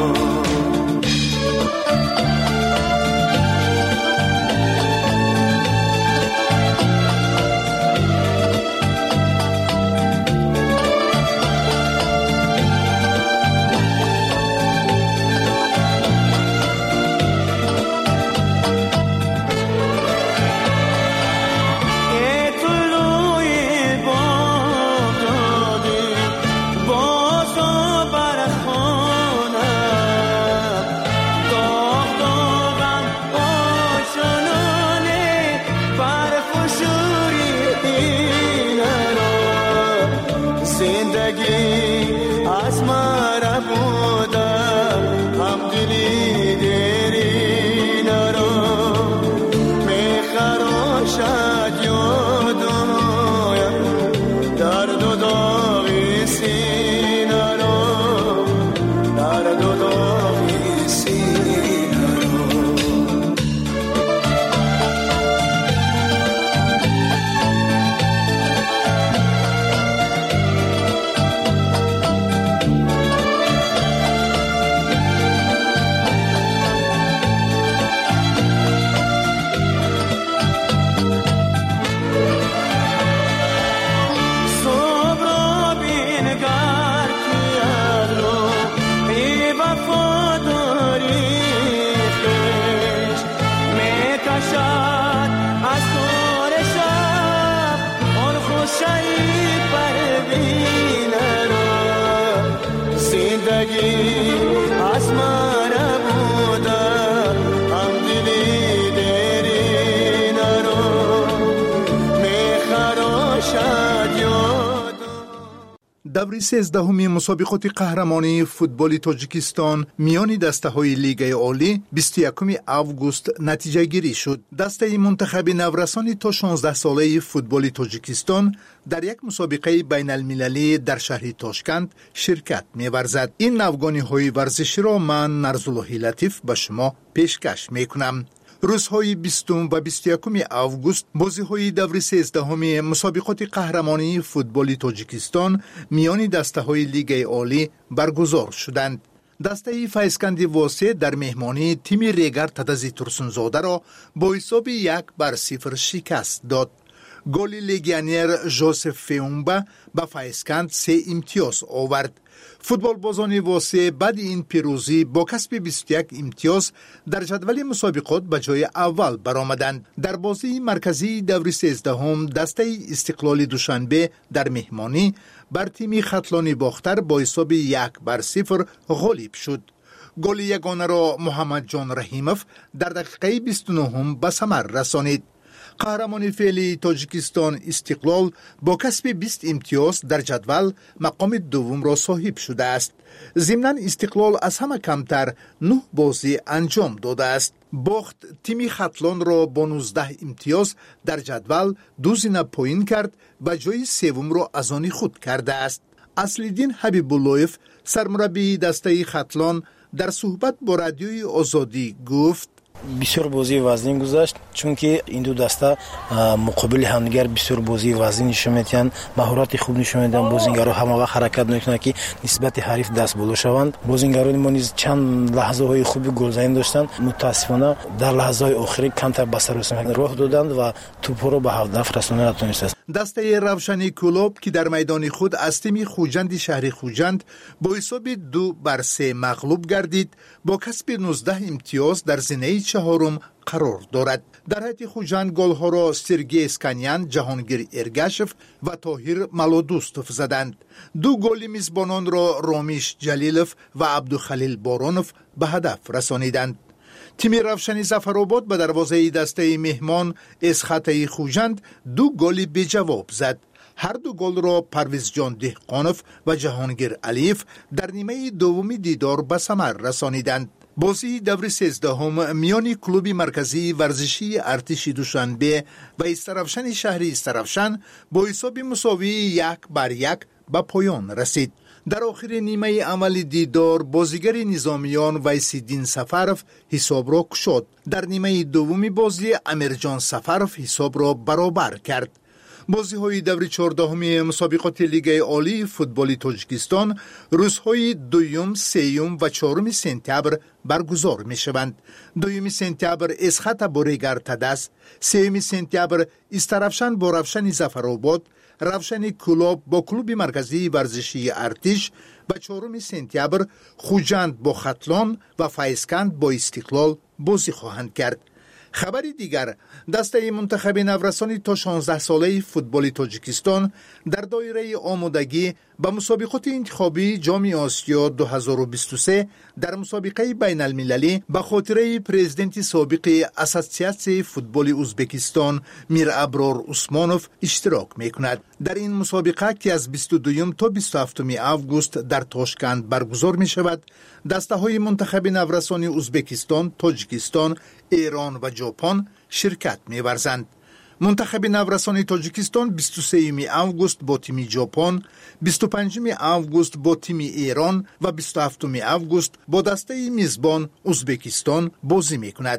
S5: даври сезддаҳуми мусобиқоти қаҳрамонии футболи Тоҷикистон миёни дастаҳои Лигаи Олӣ бисту якуми август натиҷагирӣ шуд. Дастаи мунтахаби наврасони то шонздаҳсолаи футболи Тоҷикистон дар як мусобиқаи байналмилалӣ дар шаҳри Тошканд ширкат меварзад. ин навгониҳои варзиширо ман Нарзуллоҳи Латиф ба шумо пешкаш мекунам. рӯзҳои бистум ва бисту якуми август бозиҳои даври сезддаҳуми мусобиқоти қаҳрамонии футболи Тоҷикистон миёни дастаҳои Лигаи Олӣ баргузор шуданд. дастаи файзканди Восе дар меҳмонӣ тими Регар Тадази Турсунзодаро бо ҳисоби як бар сифр шикаст дод. голи легионер Жозеф Феумба ба Файзканд се имтиёз овард. футболбозони Восе баъди ин пирӯзӣ бо касби бисту як имтиёз дар ҷадвали мусобиқот ба ҷои аввал баромаданд. дар бозии марказии даври сезддаҳум дастаи Истиқлоли Душанбе дар меҳмонӣ бар тими Хатлони Бохтар бо ҳисоби як бар сифр ғолиб шуд. голи ягонаро Муҳаммадҷон Раҳимов дар дақиқаи бисту нӯҳум ба самар расонид. қаҳрамони феълии Тоҷикистон Истиқлол бо касби бист имтиёз дар ҷадвал мақоми дуввумро соҳиб шудааст. зимнан Истиқлол аз ҳама камтар нӯҳ бозӣ анҷом додааст. бохт тими Хатлонро бо нуздаҳ имтиёз дар ҷадвал ду зина поин кард ва ҷои севумро аз они худ кардааст. Аслиддин Ҳабибуллоев, сармураббии дастаи Хатлон, дар суҳбат бо радиои Озодӣ гуфт:
S8: бисёр бозии вазнин гузашт, чунки ин ду даста муқобили ҳамдигар бисёр бозии вазнин нишон медиҳанд, маҳорати хуб нишон медиҳанд. Бозингаро ҳама вақт ҳаракат мекунанд ки нисбати ҳариф даст боло шаванд. Бозингарони мо низ чанд лаҳзаҳои хуби голзанӣ доштанд. мутаассифона дар лаҳзаҳои охирӣ камтар ба саррасонӣ роҳ доданд ва тӯпҳоро ба ҳадаф расонда натонистанд. дастаи Равшани Кулоб, ки дар майдони худ аз тими Хуҷанди шаҳри Хуҷанд бо ҳисоби ду бар се мағлуб гардид, бо касби нуздаҳ имтиёз дар зинаи чаҳорум қарор дорад. дар ҳайати Хуҷанд голҳоро Сергей Сканян, Ҷаҳонгир Эргашев ва Тоҳир Малодӯстов заданд. ду голи мизбононро Ромиш Ҷалилов ва Абдухалил Боронов ба ҳадаф расониданд. тими Равшани Зафаробод ба дарвозаи дастаи меҳмон Эсхатаи Хуҷанд ду голи беҷавоб зад. ҳар ду голро Парвизҷон Деҳқонов ва Ҷаҳонгир Алиев дар нимаи дуввуми дидор ба самар расониданд. бозии даври сезддаҳум миёни клуби марказии варзишии Артиши Душанбе ва Истаравшани шаҳри Истаравшан бо ҳисоби мусовии як бар як ба поён расид. дар охири нимаи амали дидор бозигари низомиён Вайсиддин Сафаров ҳисобро кушод. дар нимаи дуввуми бозӣ Амирҷон Сафаров ҳисобро баробар кард. бозиҳои даври чордаҳуми мусобиқоти Лигаи Олии футболи Тоҷикистон рӯзҳои дуюм, сеюм ва чоруми сентябр баргузор мешаванд. дуюми сентябр Эсхата бо Регар Тадас, сеюми сентябр Истаравшан бо Равшани Зафаробод, Равшани Кулоб бо клуби марказии варзишии Артиш ва чоруми сентябр Хуҷанд бо Хатлон ва Файзканд бо Истиқлол бозӣ хоҳанд кард. хабари дигар, дастаи мунтахаби наврасони то шонздаҳсолаи футболи Тоҷикистон дар доираи омодагӣ ба мусобиқоти интихобии ҷоми Осиё ду ҳазору бисту се дар мусобиқаи байналмилалӣ ба хотираи президенти собиқи Ассотсиатсияи футболи Узбекистон Мир Аброр Усмонов иштирок мекунад. дар ин мусобиқа, ки аз бисту дуюм то бисту ҳафтуми август дар Тошканд баргузор мешавад, дастаҳои мунтахаби наврасони Узбекистон, Тоҷикистон, Эрон ва Ҷопон ширкат меварзанд. мунтахаби наврасони Тоҷикистон бисту сеюми август бо тими Ҷопон, бисту панҷуми август бо тими Эрон ва бисту ҳафтуми август бо дастаи мизбон Узбекистон бозӣ мекунад.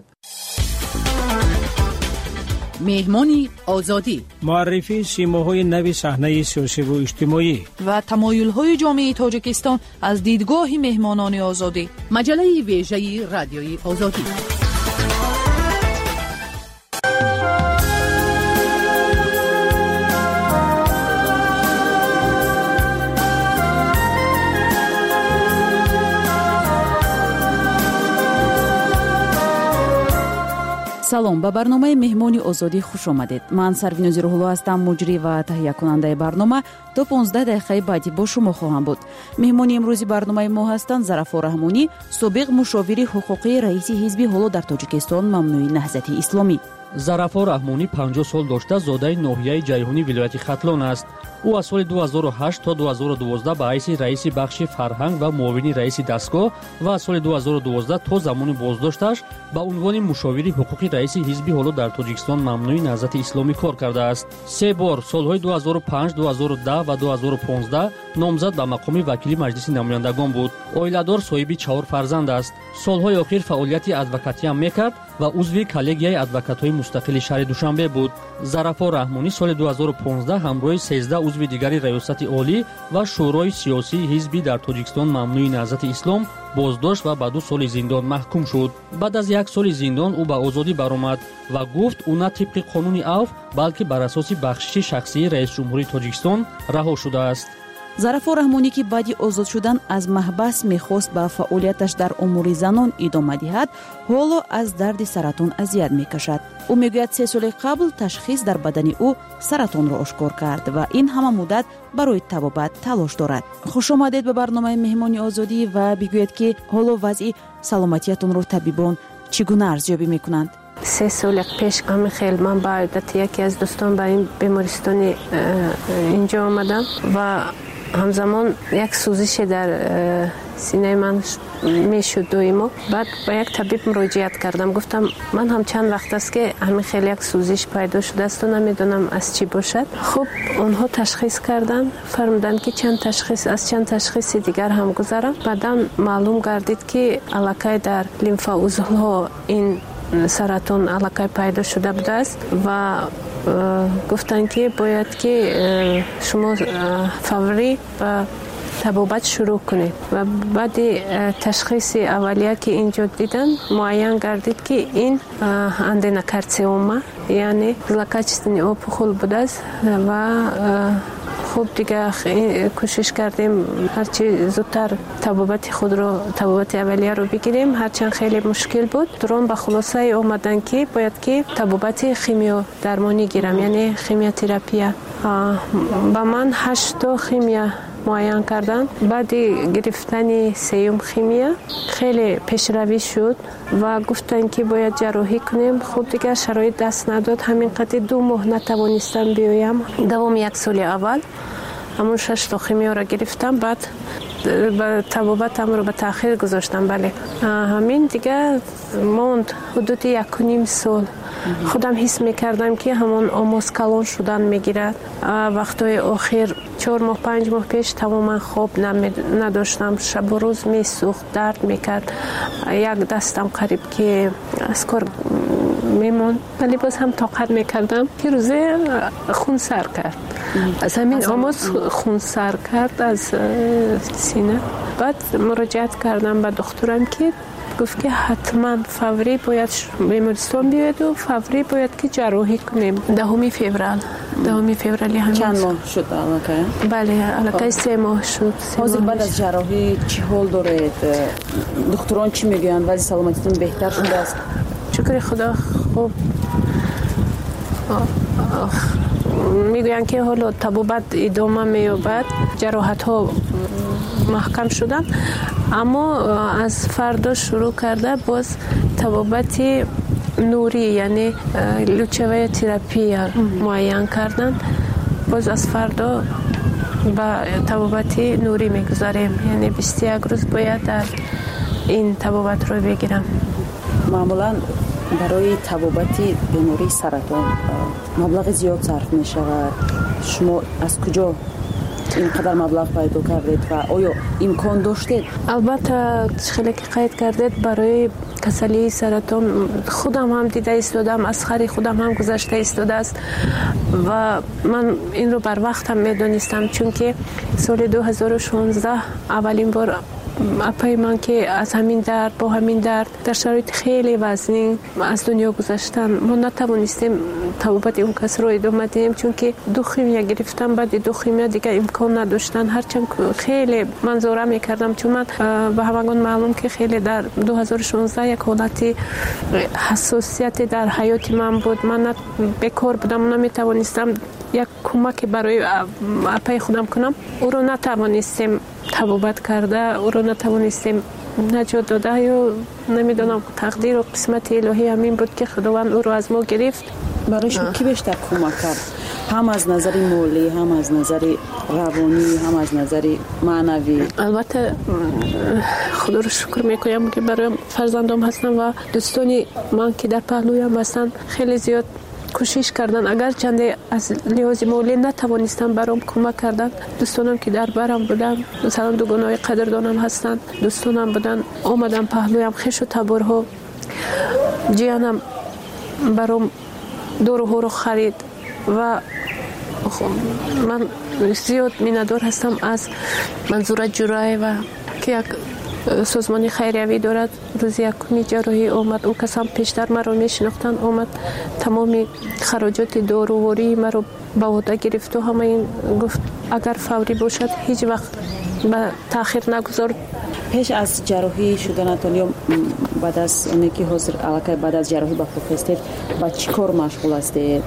S16: меҳмони озодӣ,
S9: муаррифии симоҳои нави саҳнаи сиёсиву иҷтимоӣ
S19: ва тамоюлҳои ҷомеаи Тоҷикистон аз дидгоҳи меҳмонони озодӣ.
S16: маҷалаи вежаи радиои озодӣ.
S12: салом, ба барномаи меҳмони озодӣ хуш омадед. ман Сарвинози Рӯҳулло ҳастам, муҷрӣ ва таҳиякунандаи барнома. то понздаҳ дақиқаи баъдӣ бо шумо хоҳам буд. меҳмони имрӯзи барномаи мо ҳастанд Зарафор Раҳмонӣ, собиқ мушовири ҳуқуқии раиси ҳизби ҳоло дар Тоҷикистон Мамнӯи Наҳзати Исломӣ.
S2: зарафо раҳмонӣ панҷоҳ сол дошта зодаи ноҳияи ҷайҳунӣ вилояти хатлон аст. ӯ аз соли ду ҳазору ҳашт то ду ҳазору дувоздаҳ ба ҳайси раиси бахши фарҳанг ва муовини раиси дастгоҳ ва аз соли ду ҳазору дувоздаҳ то замони боздошташ ба унвони мушовири ҳуқуқи раиси ҳизби ҳоло дар Тоҷикистон мамнӯи наҳзати исломӣ кор кардааст. се бор солҳои ду ҳазору панҷ, ду ҳазору даҳ ва ду ҳазору понздаҳ номзад ба мақоми вакили маҷлиси намояндагон буд. Оиладор, соҳиби чаҳор фарзанд аст. Солҳои охир фаъолияти адвокатиам мекард ва узви коллегияи адвокатҳои мустақили шаҳри Душанбе буд. Зарафо раҳмонӣ соли ду ҳазору понздаҳ ҳамроҳи сездаҳ узви дигари раёсати олӣ ва шӯрои сиёсии ҳизби дар Тоҷикистон мамнӯи наҳзати ислом боздошт ва ба ду соли зиндон маҳкум шуд. Баъд аз як соли зиндон ӯ ба озодӣ баромад ва гуфт ӯ на тибқи қонуни авф, балки бар асоси бахшиши шахсии раисҷумҳурии Тоҷикистон раҳо шудааст.
S12: зарафо раҳмонӣ ки баъди озод шудан аз маҳбас мехост ба фаъолияташ дар умури занон идома диҳад, ҳоло аз дарди саратон азият мекашад. ӯ мегӯяд се соли қабл ташхис дар бадани ӯ саратонро ошкор кард ва ин ҳама муддат барои табобат талош дорад. хушомадед ба барномаи меҳмони озодӣ ва бигӯед ки ҳоло вазъи саломатиятонро табибон чӣ гуна арзёбӣ мекунанд?
S3: се соли пеш амихел ман ба айдати яке аз дӯстон ба ин бемористони инҷо омадам ва ҳамзамон як сӯзише дар синаи ман мешуд доимо. Баъд ба як табиб муроҷиат кардам. Гуфтам ман ҳам чанд вақт аст ки ҳамин хеле як сӯзиш пайдо шудаасту намедонам аз чӣ бошад. Хуб, онҳо ташхис карданд, фармуданд ки чанд ташхис аз чанд ташхиси дигар ҳам гузарам. баъдан маълум гардид ки аллакай дар лимфаузлҳо ин саратон аллакай пайдо шуда будааст ва гуфтанд ки бояд ки шумо фаврӣ ба табобат шурӯъ кунед. Ва баъди ташхиси аввалия ки инҷо дидан муайян гардид ки ин аденокарциома, яъне злокачественный опухол будааст ва хуб дига кӯшиш кардем ҳарчи зудтар табобати худро табобати аввалияро бигирем, ҳарчанд хеле мушкил буд. Дурон ба хулосае омаданд ки бояд ки табобати химиодармонӣ гирам, яъне химиотерапия. ба ман ҳашто химия муайян карданд. Баъди гирифтани сеюм химия хеле пешравӣ шуд ва гуфтанд ки бояд ҷарроҳӣ кунем. хуб дигар шароит даст надод, ҳамин қадри ду моҳ натавонистам биёям. Давоми як соли аввал ҳамон шашто химиёро гирифтам, баъд табобатамро ба таъхир гузоштам. Бале ҳамин дигар монд ҳудуди якуним сол. худам ҳис мекардам ки ҳамон омоз калон шудан мегирад. вақтҳои охир чор моҳ панҷ моҳ пеш тамоман хоб надоштам, шабу рӯз месӯхт, дард мекард, як дастам қариб ки аз кор мемонд, вале боз ҳам тоқат мекардам ки рӯзе хун сар кард, аз ҳамин омоз хун сар кард аз сина. баъд муроҷиат кардам ба духтурам ки гуфт ки ҳатман фаврӣ бояд бемористон биёеду фаврӣ бояд ки ҷарроҳӣ кунем. даҳуми феврал даҳуми феврали ҳамин
S12: чанд моҳ шуд аллакай?
S3: Бале, аллакай се моҳ шуд.
S12: ҳозир баъд аз ҷарроҳӣ чӣ ҳол доред? духтурон чӣ мегӯянд? вазъи саломатитон беҳтар шудааст?
S3: шукри худо. хуб, мегӯянд ки ҳоло табобат идома меёбад, ҷароҳатҳо маҳкам шуданд, аммо аз фардо шурӯъ карда боз табобати нурӣ, яъне лучевая терапия муайян карданд. боз аз фардо ба табобати нурӣ мегузарем, яъне бисту як рӯз бояд дар ин табобатро бигирам.
S12: маъмулан барои табобати бемории саратон маблағи зиёд сарф мешавад. шумо аз куҷо ин қадар маблағ пайдо кардед ва оё имкон доштед?
S3: албатта, хеле ки қайд кардед, барои касалии саратон худам ҳам дида истодам, аз хари худам ҳам гузашта истодааст ва ман инро барвақтам медонистам, чунки соли ду ҳазору шонздаҳ аввалин бор апаи ман ки аз ҳамин дард бо ҳамин дард дар шароити хеле вазнин аз дунё гузаштан, мо натавонистем табобати он касро идома диҳем, чунки ду химия гирифтам, баъди ду химия дигар имкон надоштан. ҳарчанд хеле ман зора мекардам, чун ман ба ҳамагон маълум ки хеле дар ду ҳазору шонздаҳ як ҳолати ҳассосияте дар ҳаёти ман буд. ман бекор будам, наметавонистам як кӯмаке барои апаи худам кунам. ӯро натавонистем табобат карда, ӯро натавонистем نجات داده یا نمیدونم تقدیر و قسمت الهی همین بود که خداوند او رو از ما گرفت.
S12: برای شما کی بیشتر کمک کرد؟ هم از نظر مالی، هم از نظر روانی، هم از نظر معنوی؟
S3: البته خدا رو شکر میکنم که برای فرزندام هستم و دوستانی من که در پهلویم هستن خیلی زیاد کوشش کردن، اگر چنده از لحاظ مالی نتوانستم برام کمک کردن. دوستانم که در برم بودن، مثلا دوگانای قدردانم هستن، دوستانم بودن آمدن پهلویم، خش و تبرها جیانم برام دورو رو خرید و من زیاد میندار هستم از منظور جرای و که یک سازمانی خیریوی دارد. روز یکمی جراحی آمد، او کسان پیشتر مرا میشناختن، آمد تمامی خراجات داروواری مرا به عهده گرفت و همه این گفت اگر فوری باشد هیچ وقت به تاخیر نگذار.
S12: پیش از جراحی شدنتان یا بعد از اونی که حاضر علاقه بعد از جراحی با پروفستر با چی کار مشغول هستید؟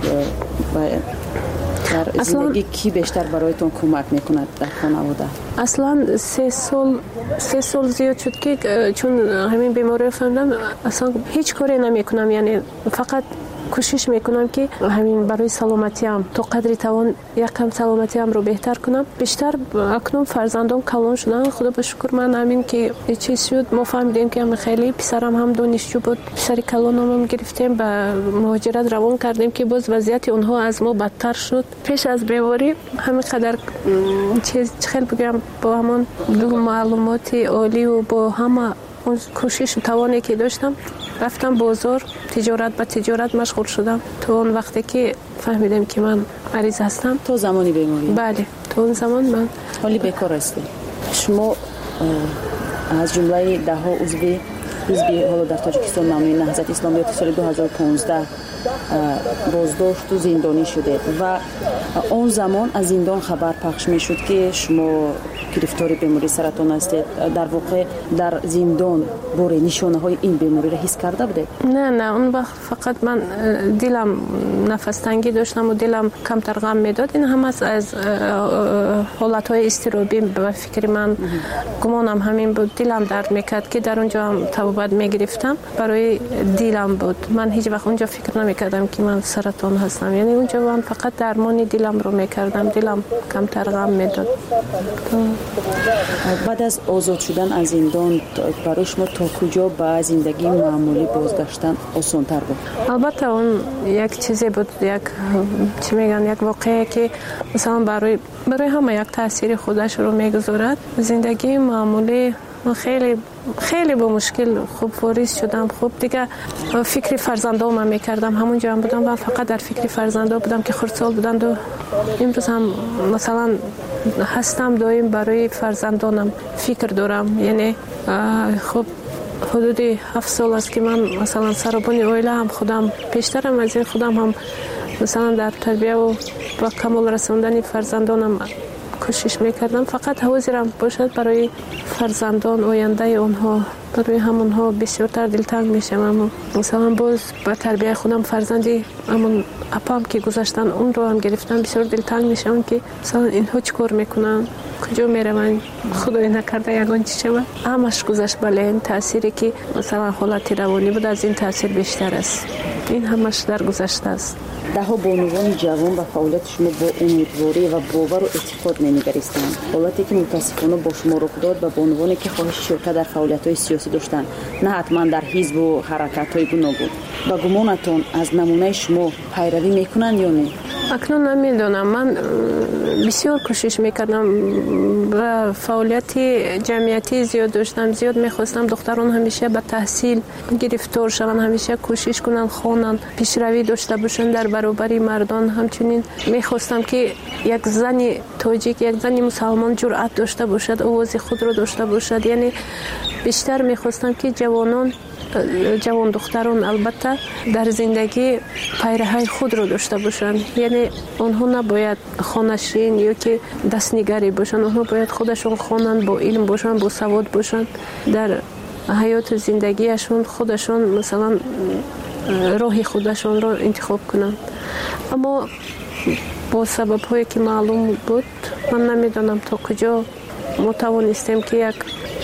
S12: در زندگی کی بیشتر برایتون کمک میکند در خانواده؟
S3: اصلا سه سال سه سال زیاد شد که چون همین بیماری فهمیدم اصلا هیچ کاری نمیکنم، یعنی فقط کوشش میکنم که همین برای سلامتیم تا قدری توان یکم سلامتیم رو بهتر کنم. بیشتر اکنون فرزندان کلان شدن، خدا به شکر. من همین که چیز شد ما فهمیدیم که هم خیلی پسرم هم دانشجو بود، پسری کلانم هم گرفتیم به مهاجرت روان کردیم که باز وضعیت اونها از ما بدتر شد. پیش از بیماری همین قدر چیز خیلی بگم با همون دو معلومات عالی و با همه اون کوشش و توانی که داشتم رفتم بازار، تجارت به تجارت مشغول شدم تا اون وقتی که فهمیدم که من مریض هستم.
S12: تو زمانی بیماری؟
S3: بله، تو اون زمان من
S12: حالی بیکار هستی. شما از جمله ده ها عضوی حزبی حالا در تاجیکستان نامی نهضت اسلامیات سال دو هزار و پانزده بازداشت و زندانی شده و اون زمان از زندان خبر پخش می شد که شما گرفتار بیماری سرطان هستید. در واقع در زندان باره نشانه های این بیماری را حس کرده بوده؟
S3: نه نه، اون وقت فقط من دلم نفس تنگی داشتم و دلم کمتر غم میداد. این هم از از حالت های اضطرابی به فکر من گمانم همین بود. دلم درد میکرد که در اونجا هم تبابت میگرفتم، برای دلم بود. من هیچ وقت اونجا فکر نمیکردم که من سرطان هستم، یعنی اونجا من فقط درمانی دلم رو میکردم، دلم کمتر غم میداد.
S12: بعد از آزاد شدن از زندان برای شما تا کجا به زندگی معمولی بازگشتن آسان‌تر بود؟
S3: البته اون یک چیزی بود، یک چی میگن یک واقعه که مثلا برای برای همه یک تاثیر خودش رو میگذارد. زندگی معمولی من خیلی خیلی با مشکل خوب واریز شدم. خوب دیگه فکر فرزندام میکردم، همونجا هم بودم و فقط در فکر فرزندام بودم که خردسال بودند و امروز هم مثلا هستم دایم برای فرزندانم فکر دارم. یعنی خب حدود هفت سال است که من مثلا سربانی اویله هم خودم پیشترم از این خودم هم مثلا در تربیه و با کمال رساندن فرزندانم کوشش میکردم. فقط حوضیرم باشد برای فرزندان آینده اونها، برای همونها بسیارتر دلتنگ میشم. مثلا باز با تربیه خودم فرزندی همون اپام که گذاشتن اون رو هم گرفتم، بسیار دلتنگ میشم که مثلا اینها چیکار میکنن، کجا میروند، خدای نکرده یگان چی شود. همش گذشت. بله این تأثیری که مثلا حالت روانی بود از این تأثیر بیشتر است. این همش در گذشته است.
S12: ده ها بانوان جوان و فعالیت شما با امیدواری و باور و اعتقاد می‌نگریستند. حالتی که متاسفانه با شما رخ داد و بانوانی که خواهش شرکت در فعالیت‌های سیاسی داشتند، نه حتما در حزب و حرکت‌های گوناگون. با گمانتون از نمونه شما پیروی میکنن یا نه؟
S3: اکنون نمیدونم. من بسیار کوشش میکردم و فعالیت جمعیتی زیاد داشتم، زیاد میخواستم دختران همیشه به تحصیل گرفتار شوند، همیشه کوشش کنن خوانن، پیشروی داشته باشن در برابر مردان. همچنین میخواستم که یک زن تاجیک، یک زن مسلمان جرأت داشته باشد، آواز خود رو داشته باشد. یعنی بیشتر میخواستم که جوانان جوان دختران البته در زندگی پیرهای خود رو داشته باشند. یعنی آنها نباید خانشین یا که دستنگری باشند، آنها باید خودشون خوانند، با علم باشند، با سواد باشند، در حیات زندگیشون خودشون مثلا راه خودشون رو انتخاب کنند. اما با سبب هایی که معلوم بود من نمیدونم تا کجا ما توانستیم که یک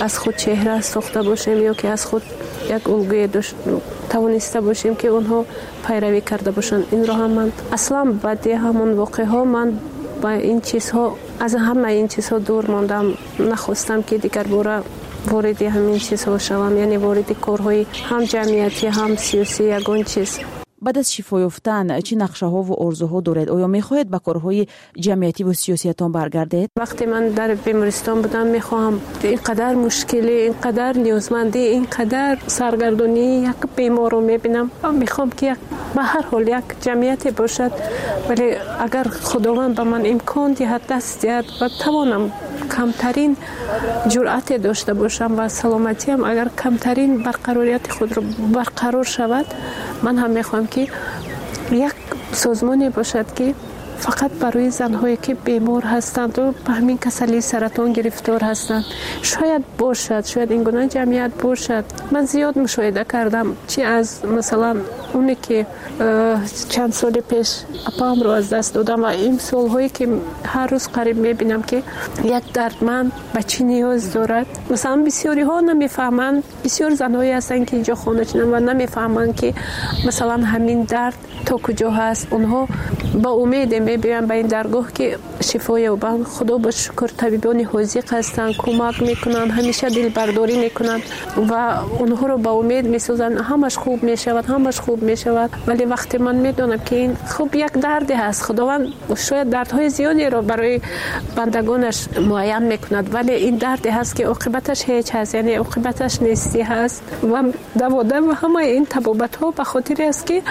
S3: از خود چهره ساخته باشیم یا که از خود یک الگوی توانسته باشیم که اونها پیروی کرده باشند. این را هم من اصلا بعد همون واقعه ها من با این چیزها از همه این چیزها دور ماندم، نخواستم که دیگر باره وارد همین چیزها شوم، یعنی وارد کارهای هم جمعیتی هم سیاسی یگان چیز.
S12: بعد از شفا یافتن چه نقشه‌ها و آرزوها دارید؟ آیا می‌خواهید به کارهای جمعیتی و سیاسیتان برگردید؟
S3: وقتی من در بیمارستان بودم می‌خواهم اینقدر مشکلی، اینقدر نیازمندی، اینقدر سرگردانی یک بیمار رو می‌بینم، می‌خوام که به هر حال یک جمعیتی باشد، ولی اگر خداوند به من امکان دهد، دست دهد و توانم کمترین جرأت داشته باشم و سلامتیم اگر کمترین برقراریت خود رو برقرار شود، من هم میخوام که یک سازمانی باشد که فقط برای زنهایی که بیمار هستند و به همین کسلی سرطان گرفتار هستند شاید باشد، شاید این گونه جمعیت باشد. من زیاد مشاهده کردم چی از مثلا اونی که چند سال پیش اپام رو از دست دادم و این سالهایی که هر روز قریب میبینم که یک دردمند به چی نیاز دارد. مثلا بسیاری ها نمیفهمند، بسیار زنهایی هستند که اینجا خانه چنن و نمیفهمند که مثلا همین درد تا کجا هست. اونها با امید میبینن به این درگاه که شفا یابند. خدا با شکر طبیبان حاذق هستند، کمک میکنن، همیشه دل برداری میکنن و اونها رو با امید میسازن همش خوب میشود، همش خوب میشود. ولی وقتی من میدونم که این خوب یک دردی هست، خداوند شاید دردهای زیادی رو برای بندگانش معین میکند، ولی این دردی هست که عاقبتش هیچ هست، یعنی عاقبتش نیستی هست و دوادم و همه این تبابت ها به خاطر است که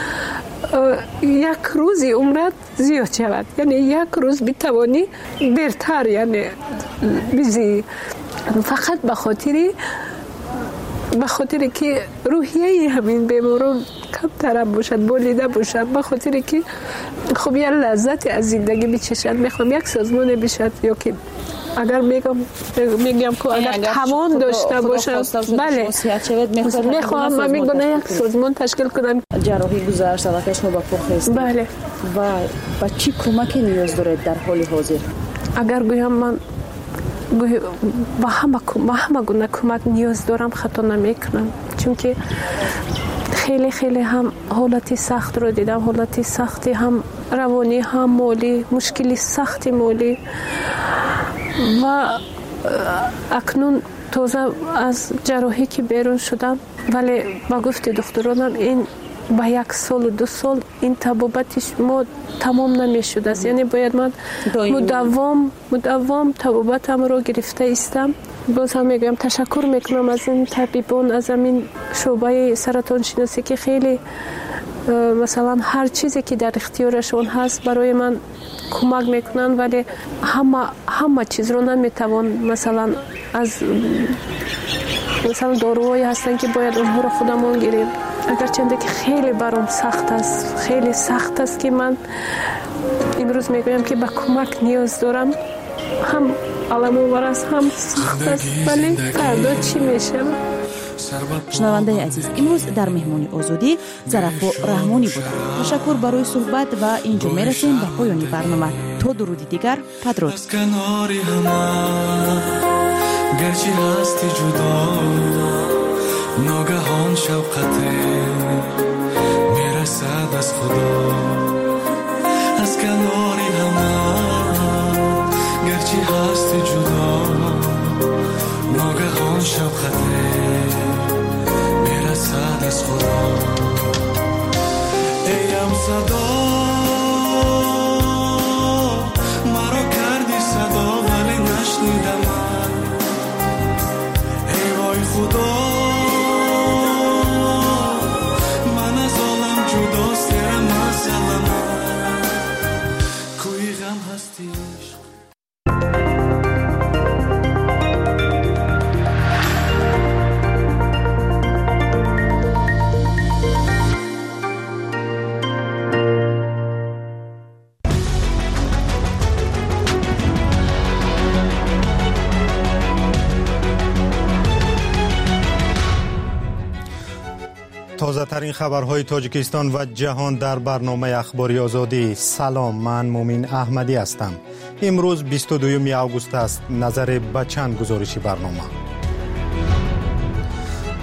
S3: یک روزی عمرت زیاد شود، یعنی یک روز بتوانی بهتر یعنی بزی، فقط به خاطر به خاطر که روحیه همین بیماران کمتر باشد، بولیده باشد، به خاطر که خب یه لذت از زندگی بچشد. میخوام یک سازمان بشد یا که اگر میگم میگم که اگر توان داشته باشم، بله میخوام من میگم یک سازمان تشکیل کنم.
S12: جراحی گذشته و کشم با پرخست،
S3: بله،
S12: و با چی کمکی نیاز دارید در حال حاضر؟
S3: اگر گویم من با همه با همه گونه کمک نیاز دارم خطا نمیکنم، چون که خیلی خیلی هم حالتی سخت رو دیدم، حالتی سختی هم روانی هم مالی، مشکلی سختی مالی و اکنون تازه از جراحی که بیرون شدم، ولی با گفت دکترانم این با یک سال و دو سال این طبابتش ما تمام نمیشد است، یعنی باید من مداوم مداوم طبابتم رو گرفته استم. باز هم میگم تشکر میکنم از این طبیبان، از این شعبه سرطان شناسی که خیلی مثلا هر چیزی که در اختیارشون هست برای من کمک میکنن، ولی همه همه چیز رو نمیتوان مثلا از مثلا داروهایی هستن که باید اونها رو خودمون گیریم. اگرچه که خیلی برام سخت است، خیلی سخت است که من امروز میگویم که به کمک نیاز دارم، هم علم و ورز هم سخت است، ولی فردا چی میشه؟
S12: شنونده عزیز، امروز در مهمانی آزادی ظرفا رحمانی بودند. تشکر برای صحبت و اینجا میرسیم به پایان برنامه. تا درودی دیگر، بدرود.
S24: گرچه هستی جدا ناگهان شوقته میرسد از خدا از کناری همه. گرچه هستی جدا ناگهان شوقته میرسد از خدا. ایم صدا مرا کردی صدا ولی نشنیدم خدا. من از عالم جداست از علمم کوی غم هستیش.
S1: تازه ترین خبرهای تاجیکستان و جهان در برنامه اخباری آزادی. سلام، من مومین احمدی هستم. امروز بیست و دوم آگوست است. نظر به چند گزارشی برنامه.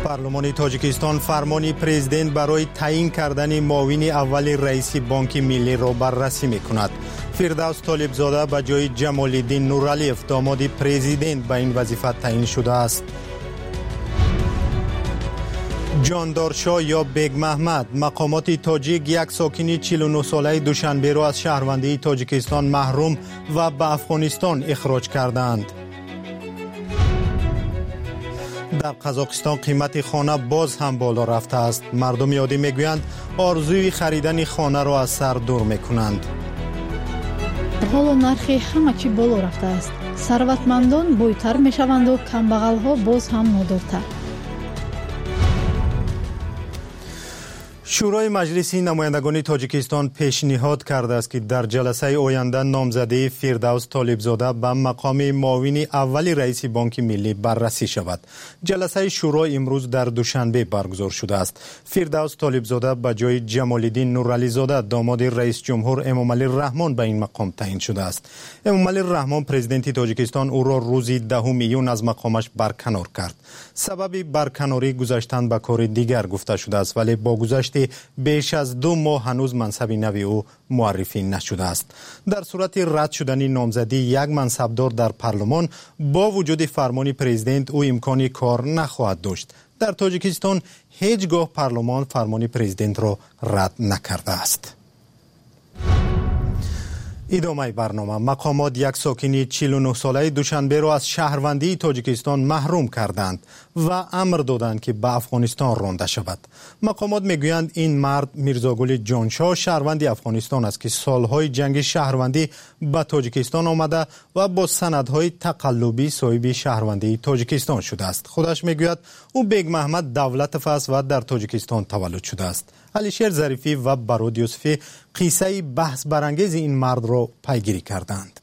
S1: پارلمان تاجیکستان فرمان پرزیدنت برای تعیین کردن معاون اول رئیس بانک ملی را بررسی می‌کند. فردوس طالبزاده به جای جمال الدین نورعلیف داماد پرزیدنت به این وظیفه تعیین شده است. جاندارشاه یا بیگ محمد، مقامات تاجیک یک ساکن چهل و نه ساله دوشنبه را از شهروندی تاجیکستان محروم و به افغانستان اخراج کردند. در قزاقستان قیمت خانه باز هم بالا رفته است. مردم عادی میگویند آرزوی خریدن خانه را از سر دور میکنند.
S7: حالا نرخی همه چی بالا رفته است. ثروتمندان بویتر میشوند و کمبغل‌ها باز هم نادارتر.
S1: شورای مجلس نمایندگان تاجیکستان پیشنهاد کرده است که در جلسه آینده نامزدی فردوس طالبزاده به مقام معاون اول رئیس بانک ملی بررسی شود. جلسه شورا امروز در دوشنبه برگزار شده است. فردوس طالبزاده به جای جمال الدین نورعلیزاده داماد رئیس جمهور امامعلی رحمان به این مقام تعیین شده است. امامعلی رحمان پرزیدنت تاجیکستان او را روز دهم ایون از مقامش برکنار کرد. سبب برکناری گذاشتن به کار دیگر گفته شده است، ولی با گذشت بیش از دو ماه هنوز منصب نوی او معرفی نشده است. در صورت رد شدن نامزدی یک منصبدار در پارلمان با وجود فرمان پرزیدنت او امکان کار نخواهد داشت. در تاجیکستان هیچگاه پارلمان فرمان پرزیدنت را رد نکرده است. ادامه برنامه. مقامات یک ساکن چهل و نه ساله دوشنبه را از شهروندی تاجیکستان محروم کردند و امر دادند که به افغانستان رانده شود. مقامات میگویند این مرد میرزاگل جانشاه شهروندی افغانستان است که سالهای جنگ شهروندی به تاجیکستان آمده و با سندهای تقلبی صاحب شهروندی تاجیکستان شده است. خودش میگوید او بیگ محمد دولتف است و در تاجیکستان تولد شده است. علیشیر ظریفی و براد یوسفی قصه بحث برانگیز این مرد را پیگیری کردند.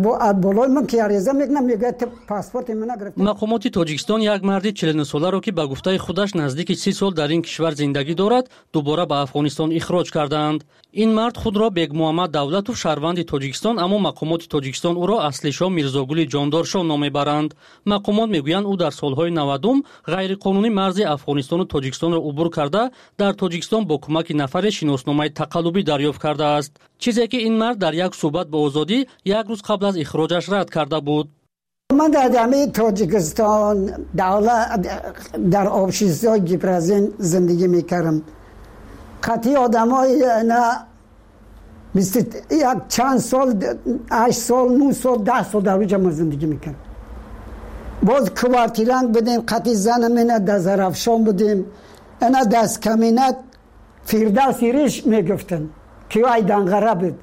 S2: مقامات تاجیکستان یک مرد چهل و نه ساله را که به گفته خودش نزدیک سی سال در این کشور زندگی دارد دوباره به افغانستان اخراج کردند. این مرد خود را بیگ محمد دولتوف شهروند تاجیکستان، اما مقامات تاجیکستان او را اصلیشاه میرزاگل جاندارشاه نام میبرند. مقامات میگویند او در سالهای نودم غیرقانونی مرز افغانستان و تاجیکستان را عبور کرده در تاجیکستان با کمک نفر شناسنامه تقلبی دریافت کرده است، چیزی که این مرد در یک صحبت با آزادی یک روز قبل از اخراجش رد کرده بود.
S11: من در جامعه تاجیکستان دولت در آبشیزهای گیپرزین زندگی میکردم. قطعی آدم های یک چند سال، هشت سال، نه سال، ده سال در روی جمعه زندگی میکردم. باز کوارتیرنگ بودیم، قطعی زن منه دزرفشان بودیم. اینا دست کمینت فردوس ریش میگفتن که ای دنگره بود.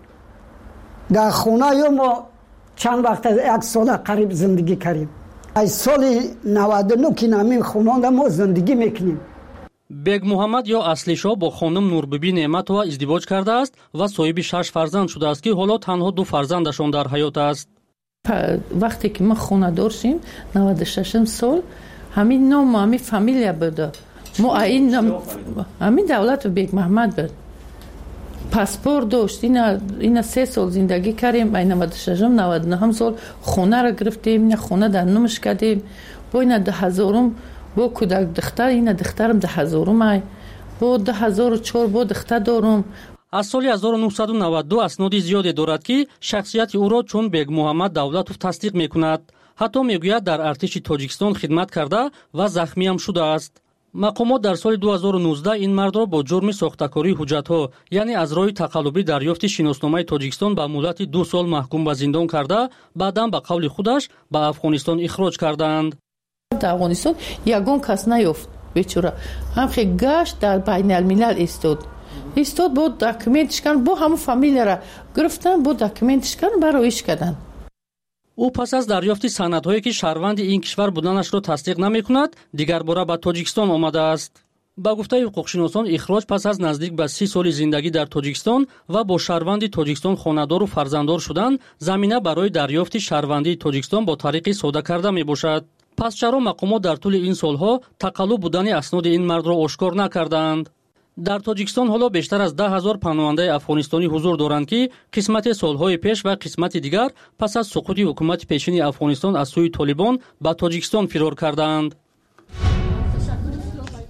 S11: در خونه ما چند وقت یک سال قریب زندگی کردیم. از سال نود و نه که نمیم خونه ما زندگی میکنیم.
S2: بیگ محمد یا اصلیشاه با خانم نوربیبی نعمتова ازدواج کرده است و صاحب شش فرزند شده است که حالا تنها دو فرزندشان در حیات است.
S7: وقتی که ما خونه دار شدیم نود و شش سال همین نام همین فامیلیا بود. ما این همین دولت بیگ محمد بود. پاسپورت داشت. اینا اینا سه سال زندگی کردیم. این نود و شش نود و نه سال خونه را گرفتیم. این خونه در نمش کردیم. با این ده هزارم با کودک دختر، این دخترم ده هزارم ای با ده هزار و چهار با دختر دارم.
S2: از سال هزار و نهصد و نود و دو اسناد زیادی دارد که شخصیت او را چون بیگ محمد دولتوف تصدیق میکند. حتی میگوید در ارتش تاجیکستان خدمت کرده و زخمی هم شده است. مقامات در سال دو هزار و نوزده این مرد را با جرم ساختکاری حجت‌ها، یعنی از راه تقلبی دریافت شناسنامه تاجیکستان به مدت دو سال محکوم به زندان کرده، بعداً به قول خودش به افغانستان اخراج کردند.
S7: در افغانستان یگان کس نیافت بیچاره. هم خیلی گشت در بین الملل ایستاد. ایستاد با داکیومنتش کردن، با همون فامیل را گرفتن، با داکیومنتش کردن برایش کردن.
S2: او پس از دریافت سندهایی که شهروند این کشور بودنش را تصدیق نمی‌کند، دیگر بار به تاجیکستان آمده است. با گفته حقوقشناسان اخراج پس از نزدیک به سی سال زندگی در تاجیکستان و با شهروند تاجیکستان خانه‌دار و فرزنددار شدن، زمینه برای دریافت شهروندی تاجیکستان با طریق ساده کرده میباشد. پس چرا مقامات در طول این سالها تقلب بودن اسناد این مرد را آشکار نکردند؟ در تاجیکستان حالا بیشتر از ده هزار پناهنده افغانستانی حضور دارند که قسمت سالهای پیش و قسمت دیگر پس از سقوط حکومت پیشین افغانستان از سوی طالبان به تاجیکستان فرار کردند.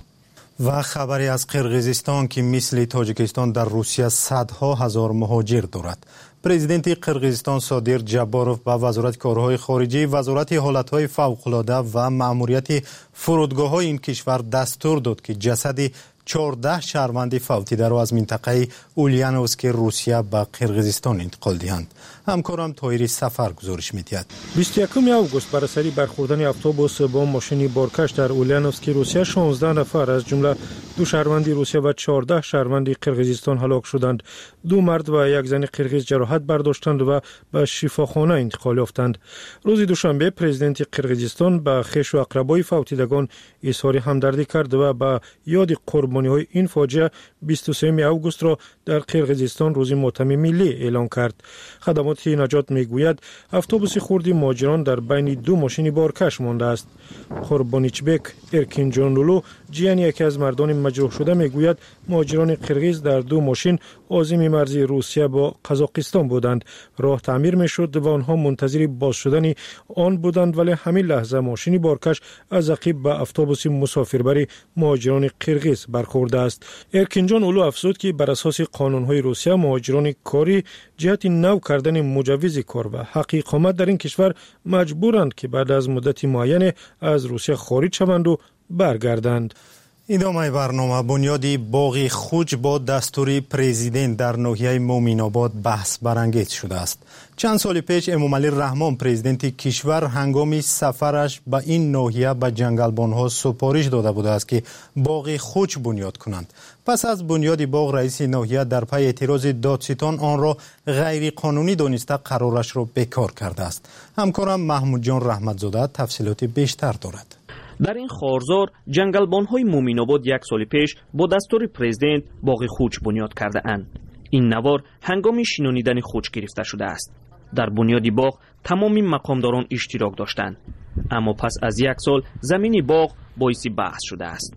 S1: و خبری از قرقیزستان که مثل تاجیکستان در روسیه صدها هزار مهاجر دارد. پرزیدنت قرقیزستان صادر جباروف به وزارت کارهای خارجه، وزارت حالتهای فوق‌العاده و مأموریت فرودگاه‌های این کشور دستور داد که جسد چهارده شهروند فوتیده را از منطقه اولیانوسک روسیه به قرقیزستان انتقال دهند. همکارم طاهری سفر گزارش می‌دهد.
S6: بیست و یکم آگوست بر اثر برخوردن اتوبوس با ماشین بارکش در اولیانوسک روسیه شانزده نفر از جمله دو شهروند روسیه و چهارده شهروند قرقیزستان هلاک شدند. دو مرد و یک زن قرقیز جراحت برداشتند و به شفاخانه انتقال یافتند. روز دوشنبه پرزیدنت قرقیزستان به خویش و اقربای فوتیدگان اظهار همدردی کرد و به یاد قربانی‌های این فاجعه بیست و سوم آگوست را در قرقیزستان روز ماتم ملی اعلام کرد. خدمات نجات میگوید اتوبوس خردی مهاجران در بین دو ماشین بارکش مانده است. قربانیچبک ارکینجانلولو جیان یکی از مردان مجروح شده میگوید مهاجران قرقیز در دو ماشین عازم مرزی روسیه با قزاقستان بودند. راه تعمیر میشد و آنها منتظر باز شدن آن بودند، ولی همین لحظه ماشین بارکش از عقب به اتوبوس مسافربری مهاجران قرقیز برخورده است. ارکینجانلولو افزود که بر اساس قانون‌های روسیه مهاجران کاری جهت نو کردن مجوز کار و حق اقامت در این کشور مجبورند که بعد از مدت معین از روسیه خارج شوند و برگردند.
S1: ادامه برنامه. بنیاد باغ خوج با دستور پرزیدنت در ناحیه مومین آباد بحث برانگیز شده است. چند سال پیش امامعلی رحمان پرزیدنت کشور هنگام سفرش به این ناحیه به جنگلبانها سفارش داده بوده است که باغ خوج بنیاد کنند. پس از بنیاد باغ رئیس ناحیه در پی اعتراض دادستان آن را غیر قانونی دانسته قرارش را بیکار کرده است. همکارم محمود جان رحمتزاده تفصیلات بیشتر دارد.
S10: در این خارزار جنگلبان‌های مومین آباد یک سال پیش با دستور پرزیدنت باغ خوج بنیاد کرده اند. این نوار هنگام شنانیدن خوج گرفته شده است. در بنیاد باغ تمامی مقامداران اشتراک داشتند، اما پس از یک سال زمین باغ باعث بحث شده است.